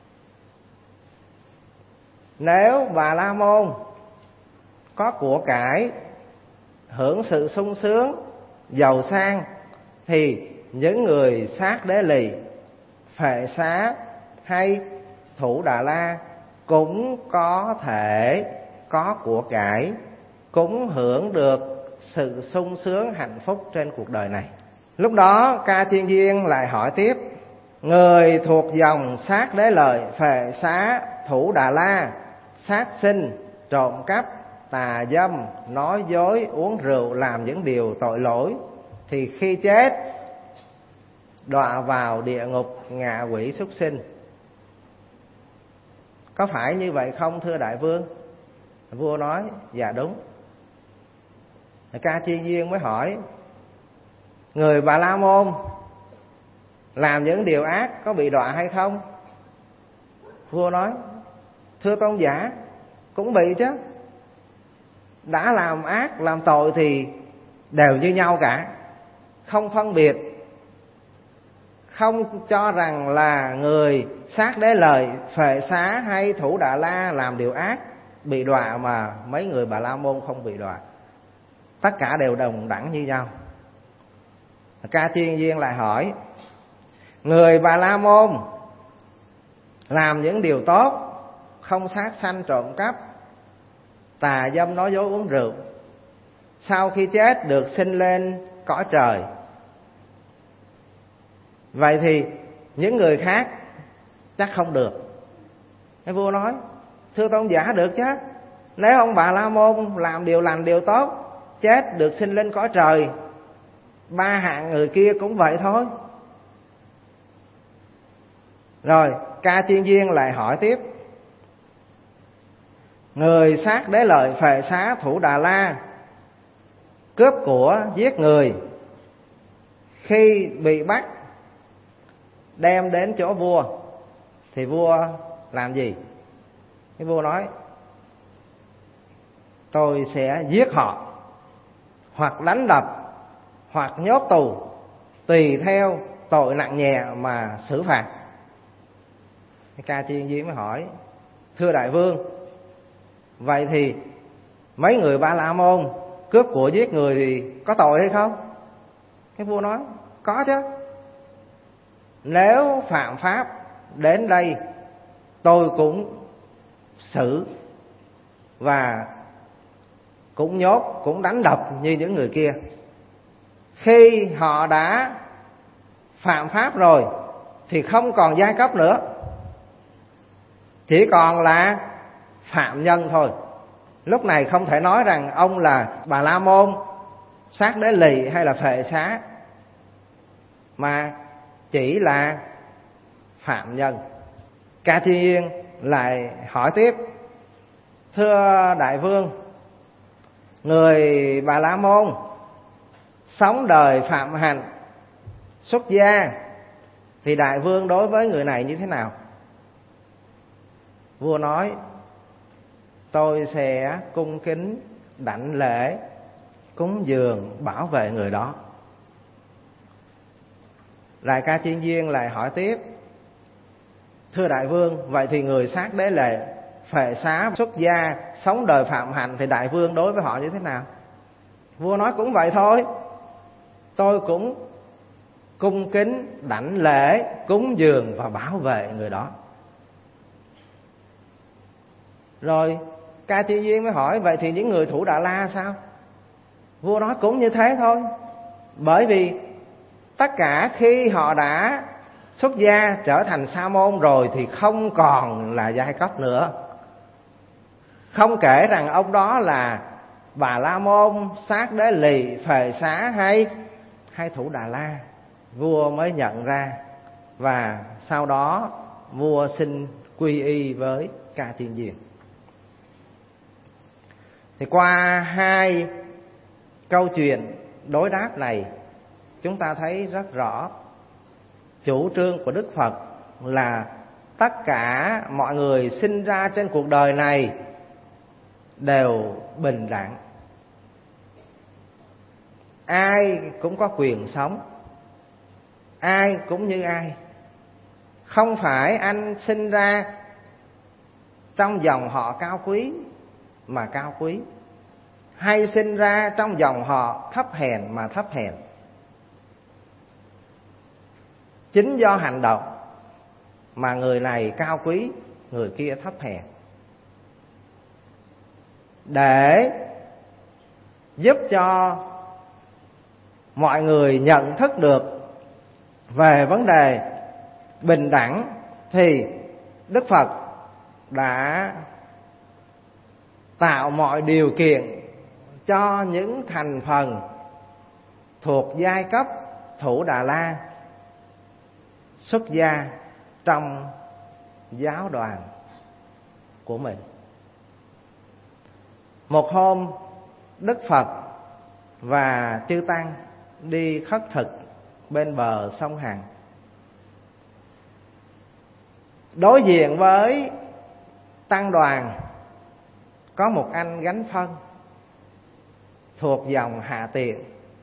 Nếu Bà La Môn có của cải, hưởng sự sung sướng, giàu sang, thì những người sát đế lì, phệ xá hay thủ Đà La cũng có thể có của cải, cũng hưởng được sự sung sướng hạnh phúc trên cuộc đời này. Lúc đó Ca Thiên Viên lại hỏi tiếp: người thuộc dòng sát đế lợi, phệ xá, thủ Đà La, sát sinh, trộm cắp, tà dâm, nói dối, uống rượu, làm những điều tội lỗi, thì khi chết đọa vào địa ngục ngạ quỷ súc sinh, có phải như vậy không thưa đại vương? Vua nói: dạ đúng. Ca Thiên Viên mới hỏi: người Bà La Môn làm những điều ác có bị đọa hay không? Vua nói: thưa tôn giả, cũng bị chứ. Đã làm ác, làm tội thì đều như nhau cả, không phân biệt, không cho rằng là người sát đế lợi, phệ xá hay thủ Đà La làm điều ác bị đọa mà mấy người Bà La Môn không bị đọa. Tất cả đều đồng đẳng như nhau. Ca Thiên Viên lại hỏi: người Bà La Môn làm những điều tốt, không sát sanh trộm cắp, tà dâm nói dối uống rượu, sau khi chết được sinh lên cõi trời, vậy thì những người khác chắc không được. Cái vua nói: thưa tôn giả, được chứ. Nếu ông Bà La Môn làm điều lành điều tốt, chết được sinh lên cõi trời, ba hạng người kia cũng vậy thôi. Rồi Ca Thiên Viên lại hỏi tiếp: người sát đế lợi, phệ xá, thủ Đà La, cướp của, giết người, khi bị bắt đem đến chỗ vua thì vua làm gì? Cái vua nói: tôi sẽ giết họ, hoặc đánh đập, hoặc nhốt tù, tùy theo tội nặng nhẹ mà xử phạt. Ca Thiên Viên mới hỏi: thưa đại vương, vậy thì mấy người Ba La Môn cướp của giết người thì có tội hay không? Cái vua nói: có chứ. Nếu phạm pháp đến đây, tôi cũng xử và cũng nhốt, cũng đánh đập như những người kia. Khi họ đã phạm pháp rồi thì không còn giai cấp nữa, chỉ còn là phạm nhân thôi. Lúc này không thể nói rằng ông là Bà La Môn, sát đế lì hay là phệ xá, mà chỉ là phạm nhân. Ca Thiên Viên lại hỏi tiếp: thưa đại vương, người Bà La Môn sống đời phạm hạnh, xuất gia, thì đại vương đối với người này như thế nào? Vua nói: tôi sẽ cung kính, đảnh lễ, cúng dường, bảo vệ người đó. Lại Ca Thiên Viên lại hỏi tiếp: thưa đại vương, vậy thì người sát đế lệ, phệ xá, xuất gia, sống đời phạm hạnh thì đại vương đối với họ như thế nào? Vua nói: cũng vậy thôi, tôi cũng cung kính, đảnh lễ, cúng dường và bảo vệ người đó. Rồi Ca Thiên Viên mới hỏi: vậy thì những người thủ Đà La sao? Vua nói: cũng như thế thôi, bởi vì tất cả khi họ đã xuất gia trở thành sa môn rồi thì không còn là giai cấp nữa. Không kể rằng ông đó là Bà La Môn, Sát Đế Lì, Phệ Xá hay hay Thủ Đà La, vua mới nhận ra. Và sau đó vua xin quy y với Ca Tiên Diền. Thì qua hai câu chuyện đối đáp này, chúng ta thấy rất rõ chủ trương của Đức Phật là tất cả mọi người sinh ra trên cuộc đời này đều bình đẳng. Ai cũng có quyền sống, ai cũng như ai. Không phải anh sinh ra trong dòng họ cao quý mà cao quý, hay sinh ra trong dòng họ thấp hèn mà thấp hèn. Chính do hành động mà người này cao quý, người kia thấp hèn. Để giúp cho mọi người nhận thức được về vấn đề bình đẳng, thì Đức Phật đã tạo mọi điều kiện cho những thành phần thuộc giai cấp Thủ Đà La xuất gia trong giáo đoàn của mình. Một hôm, Đức Phật và chư tăng đi khất thực bên bờ sông Hằng. Đối diện với tăng đoàn có một anh gánh phân thuộc dòng Hạ Tiện.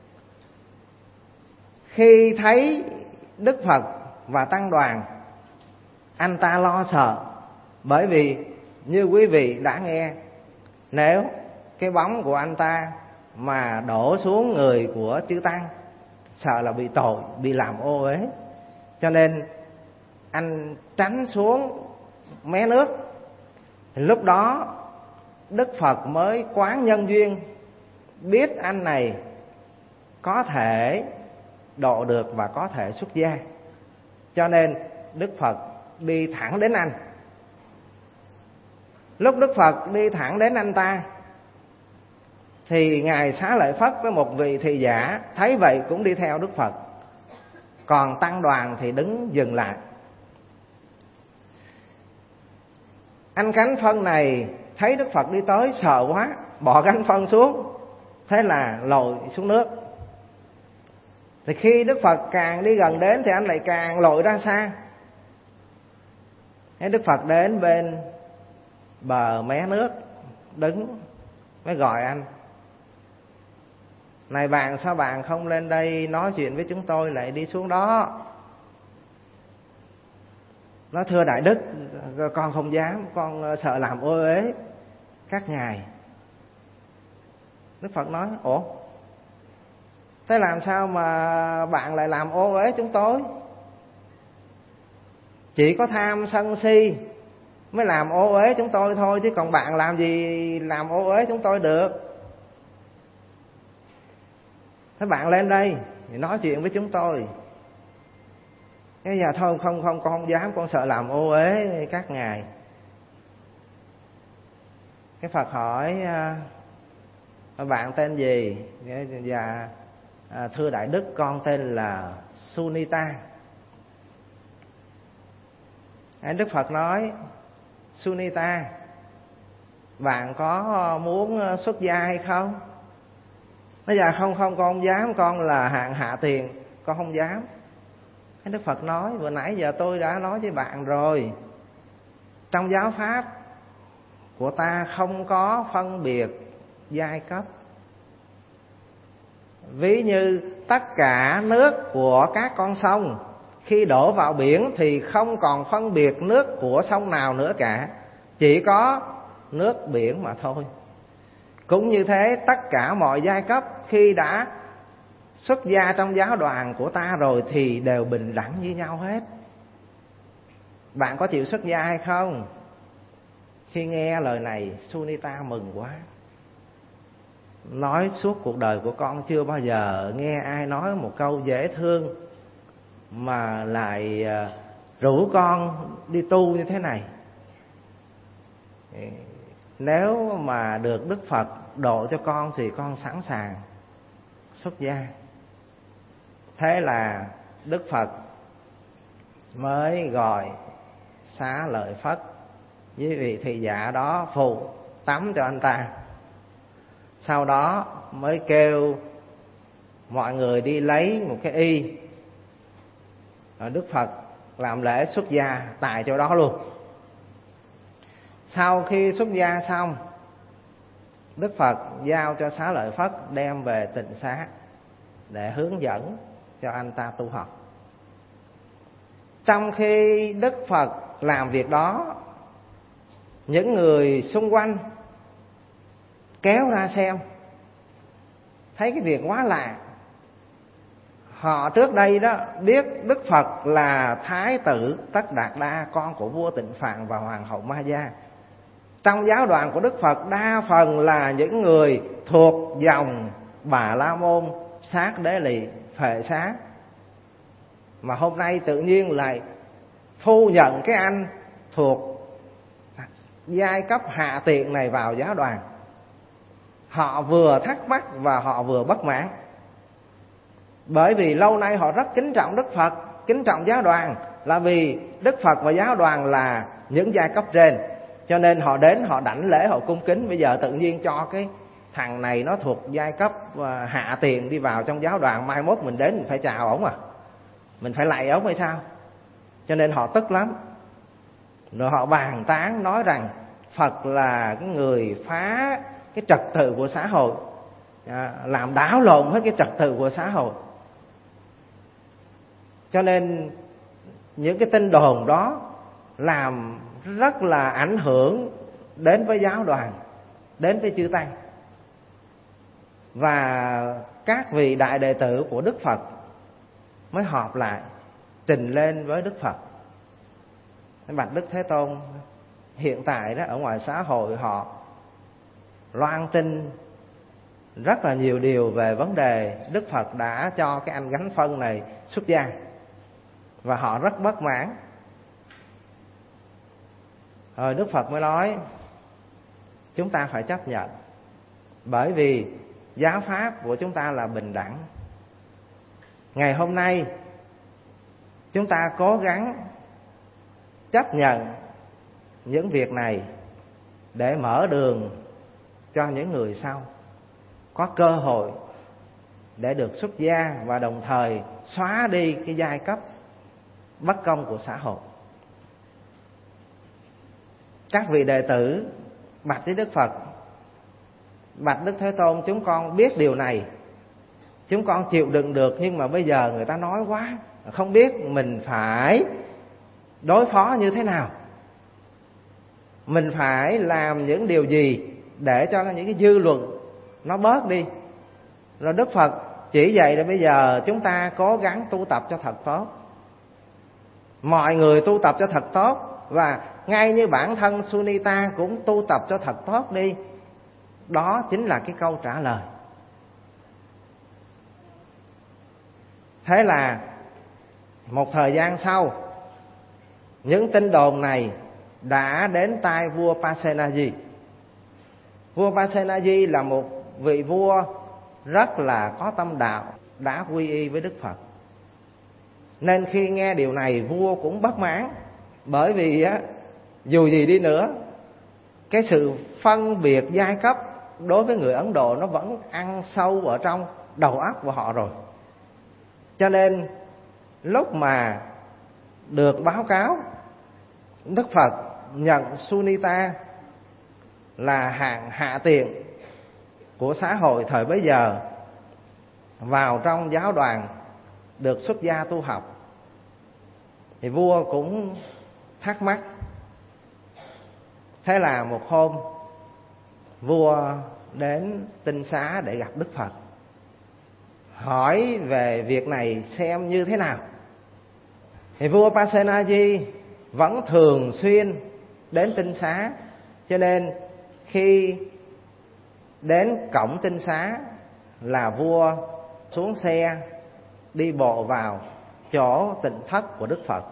Khi thấy Đức Phật và tăng đoàn, anh ta lo sợ, bởi vì như quý vị đã nghe, nếu cái bóng của anh ta mà đổ xuống người của chư tăng, sợ là bị tội, bị làm ô uế. Cho nên anh tránh xuống mé nước. Lúc đó Đức Phật mới quán nhân duyên, biết anh này có thể độ được và có thể xuất gia. Cho nên Đức Phật đi thẳng đến anh. Lúc Đức Phật đi thẳng đến anh ta, thì Ngài Xá Lợi Phất với một vị thị giả thấy vậy cũng đi theo Đức Phật. Còn tăng đoàn thì đứng dừng lại. Anh gánh phân này thấy Đức Phật đi tới sợ quá, bỏ gánh phân xuống, thế là lội xuống nước. Thì khi Đức Phật càng đi gần đến thì anh lại càng lội ra xa. Thế Đức Phật đến bên bờ mé nước đứng, mới gọi anh: "Này bạn, sao bạn không lên đây nói chuyện với chúng tôi, lại đi xuống đó?" Nó: "Thưa Đại Đức, con không dám, con sợ làm ô uế các ngài." Đức Phật nói: "Ủa, thế làm sao mà bạn lại làm ô uế chúng tôi? Chỉ có tham sân si mới làm ô uế chúng tôi thôi, chứ còn bạn làm gì làm ô uế chúng tôi được. Thế bạn lên đây thì nói chuyện với chúng tôi." Cái giờ thôi không không con không dám, con sợ làm ô uế các ngài. Cái Phật hỏi: "Bạn tên gì?" Dạ thưa Đại Đức, con tên là Sunita. Đức Phật nói: "Sunita, bạn có muốn xuất gia hay không?" Nói: "Dạ không không con không dám, con là hạng hạ tiền, con không dám." Đức Phật nói: "Vừa nãy giờ tôi đã nói với bạn rồi, trong giáo pháp của ta không có phân biệt giai cấp. Ví như tất cả nước của các con sông khi đổ vào biển thì không còn phân biệt nước của sông nào nữa cả, chỉ có nước biển mà thôi. Cũng như thế, tất cả mọi giai cấp khi đã xuất gia trong giáo đoàn của ta rồi thì đều bình đẳng như nhau hết. Bạn có chịu xuất gia hay không?" Khi nghe lời này, Sunita mừng quá. Nói suốt cuộc đời của con chưa bao giờ nghe ai nói một câu dễ thương mà lại rủ con đi tu như thế này? Nếu mà được Đức Phật độ cho con thì con sẵn sàng xuất gia. Thế là Đức Phật mới gọi Xá Lợi Phất với vị thị giả đó phụ tắm cho anh ta. Sau đó mới kêu mọi người đi lấy một cái y, rồi Đức Phật làm lễ xuất gia tại chỗ đó luôn. Sau khi xuất gia xong, Đức Phật giao cho Xá Lợi Phất đem về Tịnh Xá để hướng dẫn cho anh ta tu học. Trong khi Đức Phật làm việc đó, những người xung quanh kéo ra xem, thấy cái việc quá lạ. Họ trước đây đó biết Đức Phật là Thái tử Tất Đạt Đa, con của vua Tịnh Phạn và Hoàng hậu Ma Gia. Trong giáo đoàn của Đức Phật đa phần là những người thuộc dòng Bà La Môn, Sát Đế Lì, Phệ Xá. Mà hôm nay tự nhiên lại thu nhận cái anh thuộc giai cấp hạ tiện này vào giáo đoàn. Họ vừa thắc mắc và họ vừa bất mãn. Bởi vì lâu nay họ rất kính trọng Đức Phật, kính trọng giáo đoàn, là vì Đức Phật và giáo đoàn là những giai cấp trên, cho nên họ đến họ đảnh lễ, họ cung kính. Bây giờ tự nhiên cho cái thằng này nó thuộc giai cấp hạ tiền đi vào trong giáo đoàn, mai mốt mình đến mình phải chào ổng à, mình phải lạy ổng hay sao? Cho nên họ tức lắm. Rồi họ bàn tán nói rằng Phật là cái người phá cái trật tự của xã hội, làm đảo lộn hết cái trật tự của xã hội. Cho nên những cái tin đồn đó làm rất là ảnh hưởng đến với giáo đoàn, đến với chư tăng. Và các vị đại đệ tử của Đức Phật mới họp lại trình lên với Đức Phật. Bạch Đức Thế Tôn, hiện tại đó ở ngoài xã hội họ loan tin rất là nhiều điều về vấn đề Đức Phật đã cho cái anh gánh phân này xuất gia, và họ rất bất mãn. Rồi Đức Phật mới nói chúng ta phải chấp nhận, bởi vì giáo pháp của chúng ta là bình đẳng. Ngày hôm nay chúng ta cố gắng chấp nhận những việc này để mở đường cho những người sau có cơ hội để được xuất gia, và đồng thời xóa đi cái giai cấp bất công của xã hội. Các vị đệ tử bạch với Đức Phật: bạch Đức Thế Tôn, chúng con biết điều này, chúng con chịu đựng được, nhưng mà bây giờ người ta nói quá, không biết mình phải đối phó như thế nào, mình phải làm những điều gì để cho những cái dư luận nó bớt đi. Rồi Đức Phật chỉ dạy là bây giờ chúng ta cố gắng tu tập cho thật tốt. Mọi người tu tập cho thật tốt, và ngay như bản thân Sunita cũng tu tập cho thật tốt đi. Đó chính là cái câu trả lời. Thế là một thời gian sau, những tin đồn này đã đến tai vua Pasenadi. Vua Pasenadi là một vị vua rất là có tâm đạo, đã quy y với Đức Phật. Nên khi nghe điều này, vua cũng bất mãn. Bởi vì á, dù gì đi nữa, cái sự phân biệt giai cấp đối với người Ấn Độ nó vẫn ăn sâu ở trong đầu óc của họ rồi. Cho nên lúc mà được báo cáo Đức Phật nhận Sunita là hạng hạ tiện của xã hội thời bấy giờ vào trong giáo đoàn được xuất gia tu học, thì vua cũng thắc mắc. Thế là một hôm vua đến Tinh Xá để gặp Đức Phật, hỏi về việc này xem như thế nào. Thì vua Pasenadi vẫn thường xuyên đến Tinh Xá, cho nên khi đến cổng Tinh Xá là vua xuống xe đi bộ vào chỗ tịnh thất của Đức Phật.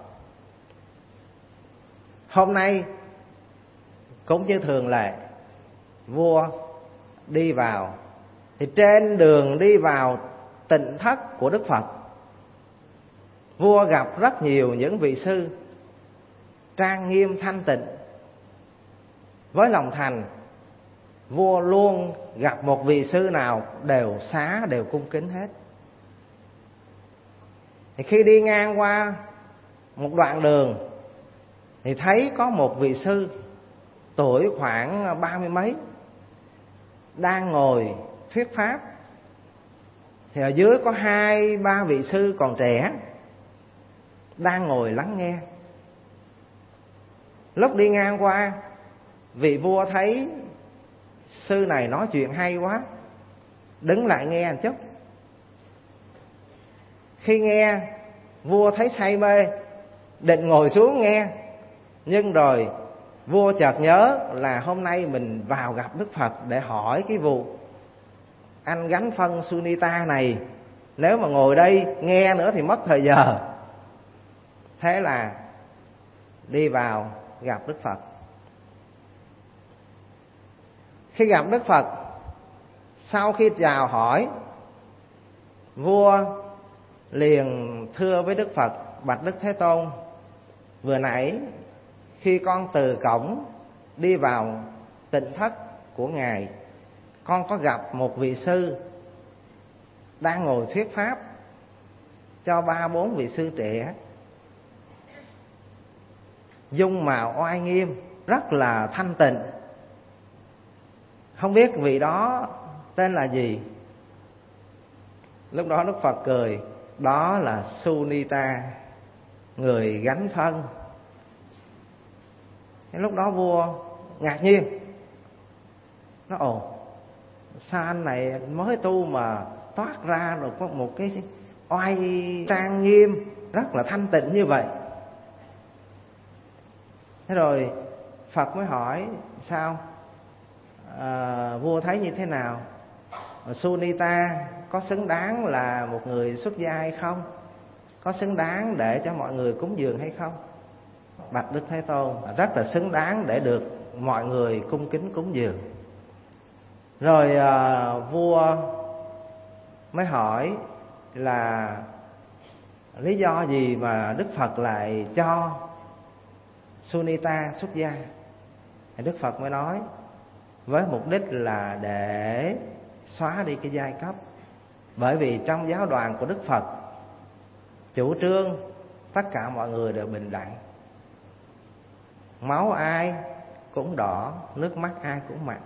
Hôm nay cũng như thường lệ, vua đi vào, thì trên đường đi vào tịnh thất của Đức Phật, vua gặp rất nhiều những vị sư trang nghiêm thanh tịnh. Với lòng thành, vua luôn gặp một vị sư nào đều xá, đều cung kính hết. Thì khi đi ngang qua một đoạn đường thì thấy có một vị sư tuổi khoảng ba mươi mấy đang ngồi thuyết pháp. Thì ở dưới có hai ba vị sư còn trẻ đang ngồi lắng nghe. Lúc đi ngang qua, vị vua thấy sư này nói chuyện hay quá, đứng lại nghe một chút. Khi nghe, vua thấy say mê, định ngồi xuống nghe. Nhưng rồi vua chợt nhớ là hôm nay mình vào gặp Đức Phật để hỏi cái vụ anh gánh phân Sunita này, nếu mà ngồi đây nghe nữa thì mất thời giờ. Thế là đi vào gặp Đức Phật. Khi gặp Đức Phật, sau khi chào hỏi, vua liền thưa với Đức Phật: bạch Đức Thế Tôn, vừa nãy khi con từ cổng đi vào tịnh thất của Ngài, con có gặp một vị sư đang ngồi thuyết pháp cho ba bốn vị sư trẻ, dung mạo oai nghiêm, rất là thanh tịnh. Không biết vị đó tên là gì? Lúc đó Đức Phật cười: đó là Sunita, người gánh phân. Lúc đó vua ngạc nhiên, nó ồ, sao anh này mới tu mà toát ra được có một cái oai trang nghiêm, rất là thanh tịnh như vậy. Thế rồi Phật mới hỏi: sao à, vua thấy như thế nào? Sunita có xứng đáng là một người xuất gia hay không? Có xứng đáng để cho mọi người cúng dường hay không? Bạch Đức Thế Tôn, rất là xứng đáng để được mọi người cung kính cúng dường. Rồi à, vua mới hỏi là lý do gì mà Đức Phật lại cho Sunita xuất gia. Thì Đức Phật mới nói với mục đích là để xóa đi cái giai cấp. Bởi vì trong giáo đoàn của Đức Phật chủ trương tất cả mọi người đều bình đẳng, máu ai cũng đỏ, nước mắt ai cũng mặn.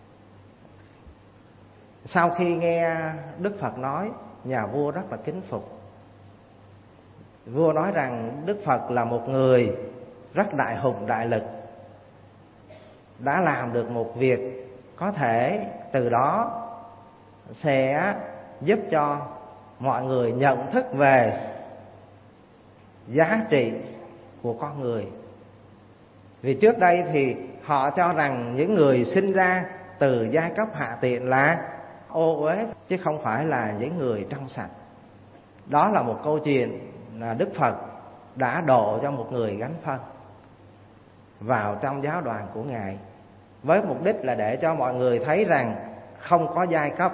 Sau khi nghe Đức Phật nói, nhà vua rất là kính phục. Vua nói rằng Đức Phật là một người rất đại hùng đại lực, đã làm được một việc có thể từ đó sẽ giúp cho mọi người nhận thức về giá trị của con người. Vì trước đây thì họ cho rằng những người sinh ra từ giai cấp hạ tiện là ô uế, chứ không phải là những người trong sạch. Đó là một câu chuyện là Đức Phật đã độ cho một người gánh phân vào trong giáo đoàn của Ngài, với mục đích là để cho mọi người thấy rằng không có giai cấp,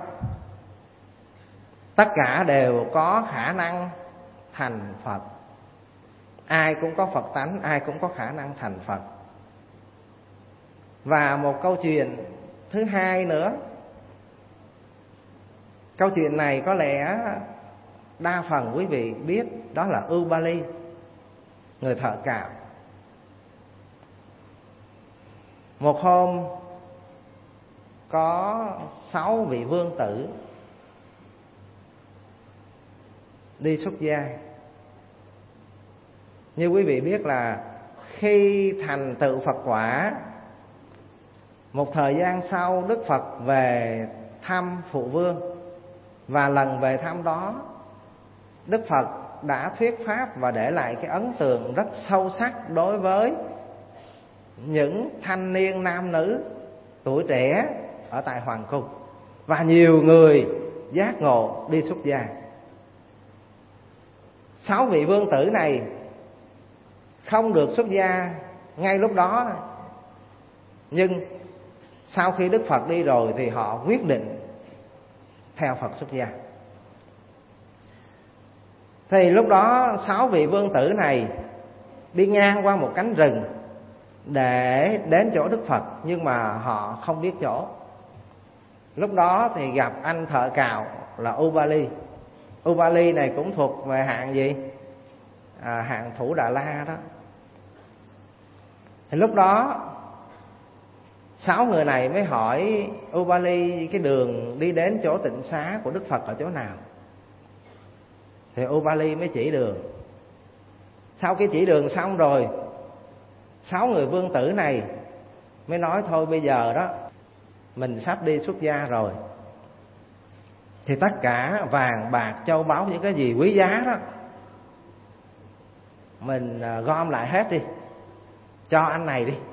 tất cả đều có khả năng thành Phật. Ai cũng có Phật tánh, ai cũng có khả năng thành Phật. Và một câu chuyện thứ hai nữa, câu chuyện này có lẽ đa phần quý vị biết, đó là Ubali, người thợ cạo. Một hôm có sáu vị vương tử đi xuất gia. Như quý vị biết là khi thành tựu Phật quả, một thời gian sau Đức Phật về thăm Phụ Vương. Và lần về thăm đó, Đức Phật đã thuyết pháp và để lại cái ấn tượng rất sâu sắc đối với những thanh niên nam nữ tuổi trẻ ở tại Hoàng Cung. Và nhiều người giác ngộ đi xuất gia. Sáu vị vương tử này không được xuất gia ngay lúc đó, nhưng sau khi Đức Phật đi rồi thì họ quyết định theo Phật xuất gia. Thì lúc đó sáu vị vương tử này đi ngang qua một cánh rừng để đến chỗ Đức Phật, nhưng mà họ không biết chỗ. Lúc đó thì gặp anh thợ cào là Ubali. Ubali này cũng thuộc về hạng gì? À, hạng Thủ Đà La đó. Thì lúc đó sáu người này mới hỏi Ubali cái đường đi đến chỗ tịnh xá của Đức Phật ở chỗ nào. Thì Ubali mới chỉ đường. Sau khi chỉ đường xong rồi, sáu người vương tử này mới nói thôi bây giờ đó mình sắp đi xuất gia rồi, thì tất cả vàng bạc châu báu những cái gì quý giá đó mình gom lại hết đi, cho anh này đi.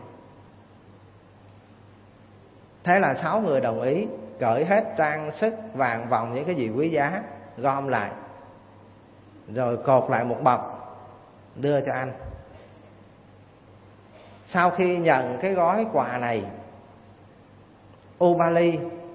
Thế là sáu người đồng ý, cởi hết trang sức vàng vòng những cái gì quý giá, gom lại rồi cột lại một bọc đưa cho anh. Sau khi nhận cái gói quà này, Ubali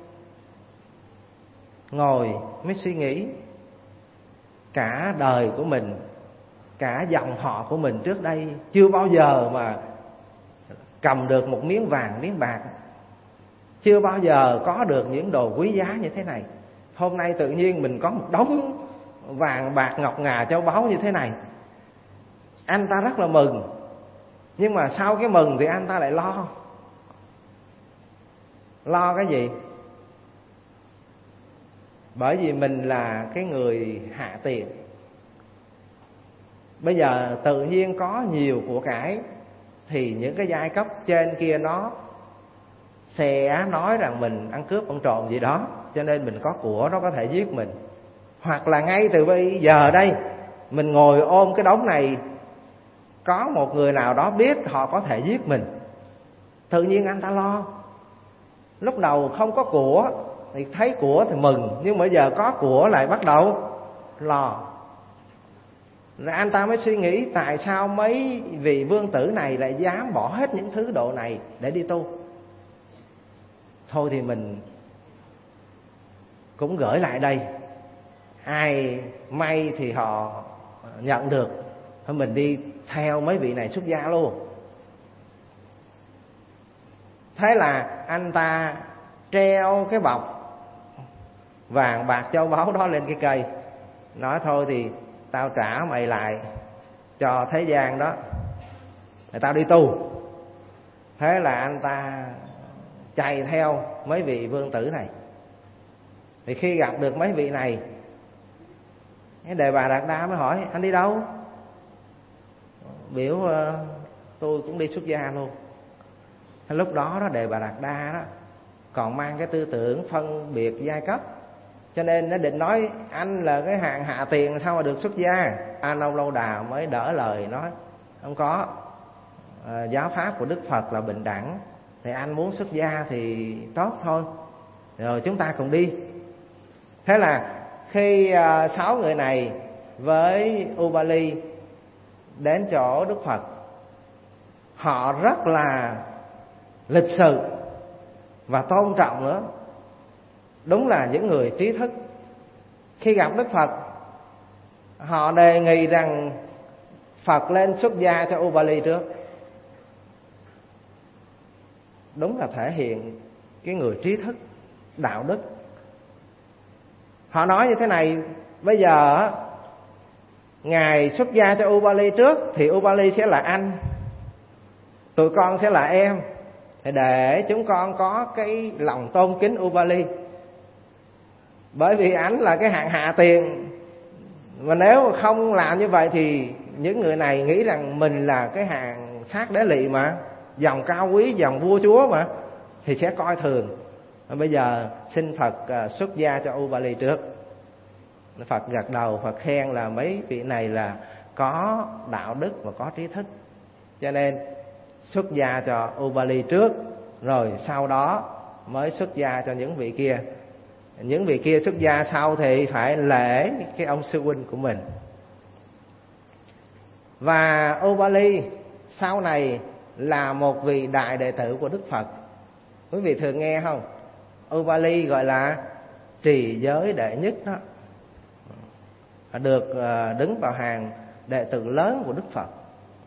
ngồi mới suy nghĩ cả đời của mình, cả dòng họ của mình trước đây chưa bao giờ mà cầm được một miếng vàng miếng bạc, chưa bao giờ có được những đồ quý giá như thế này. Hôm nay tự nhiên mình có một đống vàng bạc ngọc ngà châu báu như thế này, anh ta rất là mừng. Nhưng mà sau cái mừng thì anh ta lại lo. Lo cái gì? Bởi vì mình là cái người hạ tiền. Bây giờ tự nhiên có nhiều của cải thì những cái giai cấp trên kia nó sẽ nói rằng mình ăn cướp ăn trộm gì đó, cho nên mình có của nó có thể giết mình. Hoặc là ngay từ bây giờ đây mình ngồi ôm cái đống này, có một người nào đó biết họ có thể giết mình, tự nhiên anh ta lo. Lúc đầu không có của thì thấy của thì mừng, nhưng bây giờ có của lại bắt đầu lo. Rồi anh ta mới suy nghĩ tại sao mấy vị vương tử này lại dám bỏ hết những thứ độ này để đi tu. Thôi thì mình cũng gửi lại đây, ai may thì họ nhận được, thôi mình đi theo mấy vị này xuất gia luôn. Thế là anh ta treo cái bọc vàng bạc châu báu đó lên cái cây, nói thôi thì tao trả mày lại cho thế gian đó, rồi tao đi tu. Thế là anh ta chạy theo mấy vị vương tử này. Thì khi gặp được mấy vị này, cái Đề Bà Đạt Đa mới hỏi anh đi đâu? Biểu uh, tôi cũng đi xuất gia luôn. Lúc đó đó Đề Bà Đạt Đa đó còn mang cái tư tưởng phân biệt giai cấp, cho nên nó định nói anh là cái hạng hạ tiền sao mà được xuất gia. A Nâu Lâu Đà mới đỡ lời nói không có, à, giáo pháp của Đức Phật là bình đẳng, thì anh muốn xuất gia thì tốt thôi, rồi chúng ta cùng đi. Thế là khi à, sáu người này với Ubali đến chỗ Đức Phật, họ rất là lịch sự và tôn trọng nữa. Đúng là những người trí thức. Khi gặp Đức Phật, họ đề nghị rằng Phật lên xuất gia cho Ubali trước. Đúng là thể hiện cái người trí thức, đạo đức. Họ nói như thế này: bây giờ Ngài xuất gia cho Ubali trước thì Ubali sẽ là anh, tụi con sẽ là em, để chúng con có cái lòng tôn kính Ubali. Bởi vì ảnh là cái hạng hạ tiền, mà nếu không làm như vậy thì những người này nghĩ rằng mình là cái hạng sát đế lỵ mà, dòng cao quý, dòng vua chúa mà, thì sẽ coi thường. Bây giờ xin Phật xuất gia cho Ubali trước. Phật gật đầu, Phật khen là mấy vị này là có đạo đức và có trí thức, cho nên xuất gia cho Ubali trước, rồi sau đó mới xuất gia cho những vị kia. Những vị kia xuất gia sau thì phải lễ cái ông sư huynh của mình. Và Ubali sau này là một vị đại đệ tử của Đức Phật. Quý vị thường nghe không? Ubali gọi là trì giới đệ nhất đó, được đứng vào hàng đệ tử lớn của Đức Phật.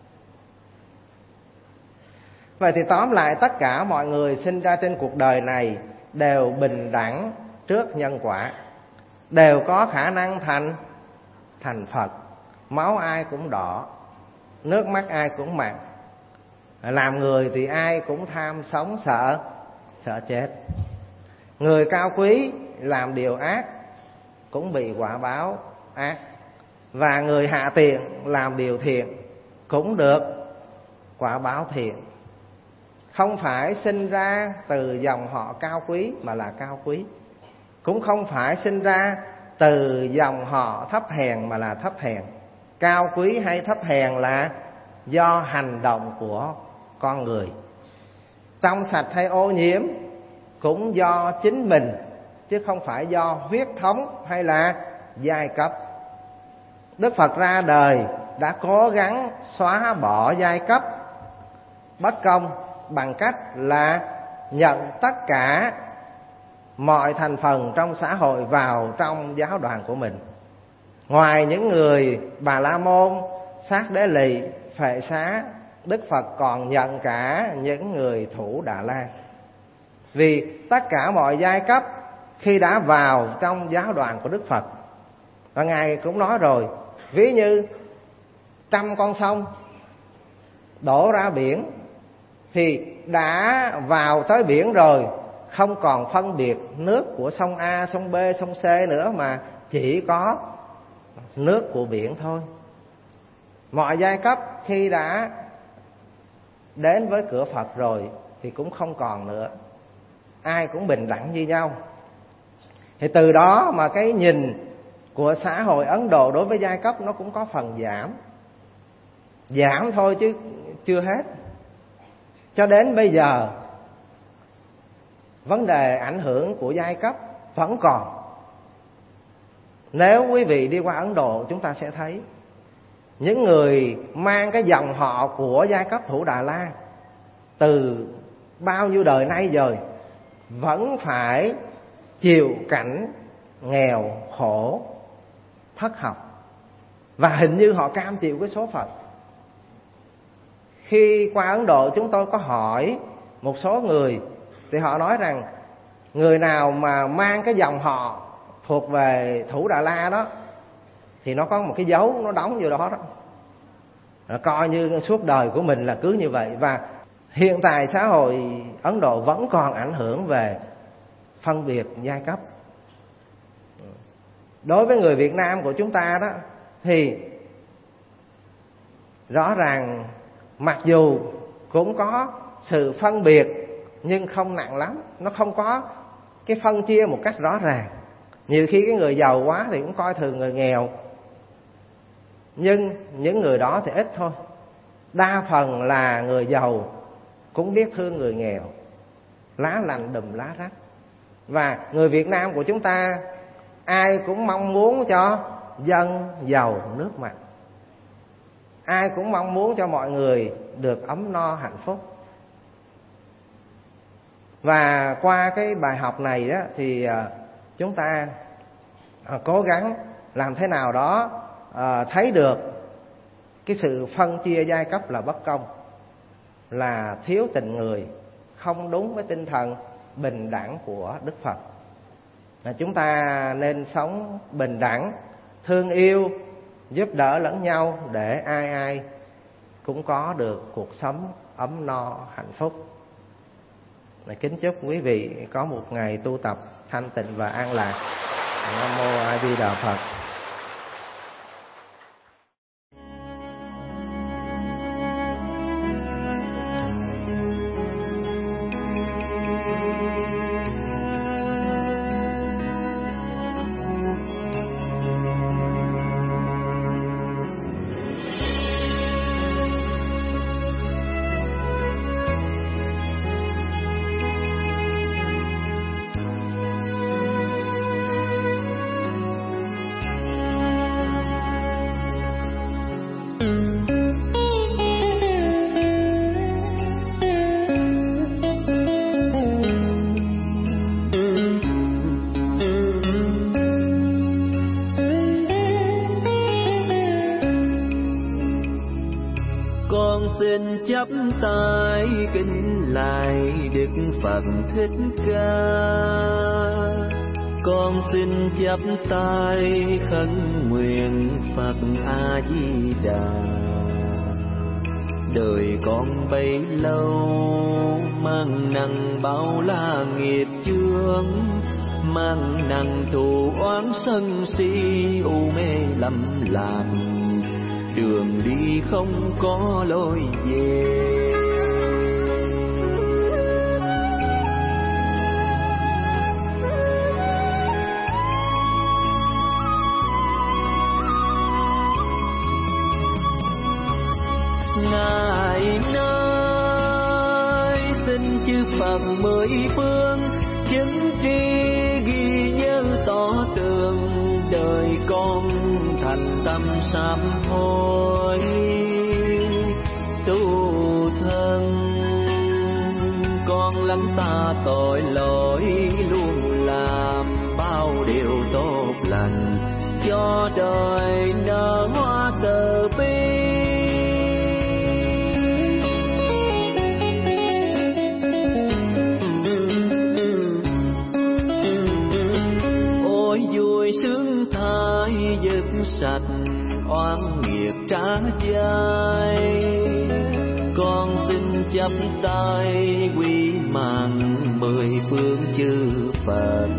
Vậy thì tóm lại, tất cả mọi người sinh ra trên cuộc đời này đều bình đẳng trước nhân quả, đều có khả năng thành thành Phật. Máu ai cũng đỏ, nước mắt ai cũng mặn. Làm người thì ai cũng tham sống sợ sợ chết. Người cao quý làm điều ác cũng bị quả báo ác, và người hạ tiện làm điều thiện cũng được quả báo thiện. Không phải sinh ra từ dòng họ cao quý mà là cao quý, cũng không phải sinh ra từ dòng họ thấp hèn mà là thấp hèn. Cao quý hay thấp hèn là do hành động của con người. Trong sạch hay ô nhiễm cũng do chính mình, chứ không phải do huyết thống hay là giai cấp. Đức Phật ra đời đã cố gắng xóa bỏ giai cấp bất công bằng cách là nhận tất cả mọi thành phần trong xã hội vào trong giáo đoàn của mình. Ngoài những người Bà La Môn, Sát Đế Lì, Phệ Xá, Đức Phật còn nhận cả những người Thủ Đà La. Vì tất cả mọi giai cấp khi đã vào trong giáo đoàn của Đức Phật, và Ngài cũng nói rồi, ví như trăm con sông đổ ra biển thì đã vào tới biển rồi, không còn phân biệt nước của sông A, sông B, sông C nữa, mà chỉ có nước của biển thôi. Mọi giai cấp khi đã đến với cửa Phật rồi thì cũng không còn nữa, ai cũng bình đẳng như nhau. Thì từ đó mà cái nhìn của xã hội Ấn Độ đối với giai cấp nó cũng có phần giảm. Giảm thôi chứ chưa hết. Cho đến bây giờ, vấn đề ảnh hưởng của giai cấp vẫn còn. Nếu quý vị đi qua Ấn Độ, chúng ta sẽ thấy những người mang cái dòng họ của giai cấp Thủ Đà La từ bao nhiêu đời nay rồi vẫn phải chịu cảnh nghèo khổ, thất học, và hình như họ cam chịu cái số phận. Khi qua Ấn Độ, chúng tôi có hỏi một số người thì họ nói rằng người nào mà mang cái dòng họ thuộc về Thủ Đà La đó thì nó có một cái dấu nó đóng vô đó đó, nó coi như suốt đời của mình là cứ như vậy. Và hiện tại xã hội Ấn Độ vẫn còn ảnh hưởng về phân biệt giai cấp. Đối với người Việt Nam của chúng ta đó thì rõ ràng mặc dù cũng có sự phân biệt nhưng không nặng lắm, nó không có cái phân chia một cách rõ ràng. Nhiều khi cái người giàu quá thì cũng coi thường người nghèo, nhưng những người đó thì ít thôi. Đa phần là người giàu cũng biết thương người nghèo, lá lành đùm lá rách. Và người Việt Nam của chúng ta ai cũng mong muốn cho dân giàu nước mặt, ai cũng mong muốn cho mọi người được ấm no hạnh phúc. Và qua cái bài học này đó thì chúng ta cố gắng làm thế nào đó thấy được cái sự phân chia giai cấp là bất công, là thiếu tình người, không đúng với tinh thần bình đẳng của Đức Phật. Chúng ta nên sống bình đẳng, thương yêu, giúp đỡ lẫn nhau để ai ai cũng có được cuộc sống ấm no hạnh phúc. Kính chúc quý vị có một ngày tu tập thanh tịnh và an lạc. Nam mô A Di Đà Phật. Con xin chắp tay kính lại Đức Phật Thích Ca. Con xin chắp tay khấn nguyện Phật A Di Đà. Đời con bấy lâu mang nặng bao la nghiệp chướng, mang nặng thù oán sân si u mê lầm lạc, đường đi không có lối về. Ngài nơi xin chư Phật mười phương chứng tri ghi nhớ tỏ tường, đời con thành tâm sám hối tu thân. Con lánh ta tội lỗi luôn làm bao điều tốt lành, cho đời nở hoa từ bi. Sướng thái dứt sạch oán nghiệp trả dai. Con xin chắp tay quy mạng mười phương chư Phật,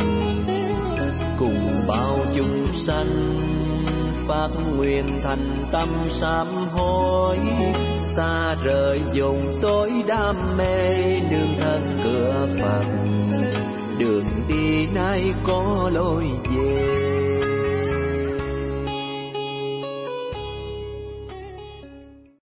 cùng bao chúng sanh phát nguyện thành tâm sám hối, xa rời vùng tối đam mê nương thân cửa Phật, đường đi nay có lối về.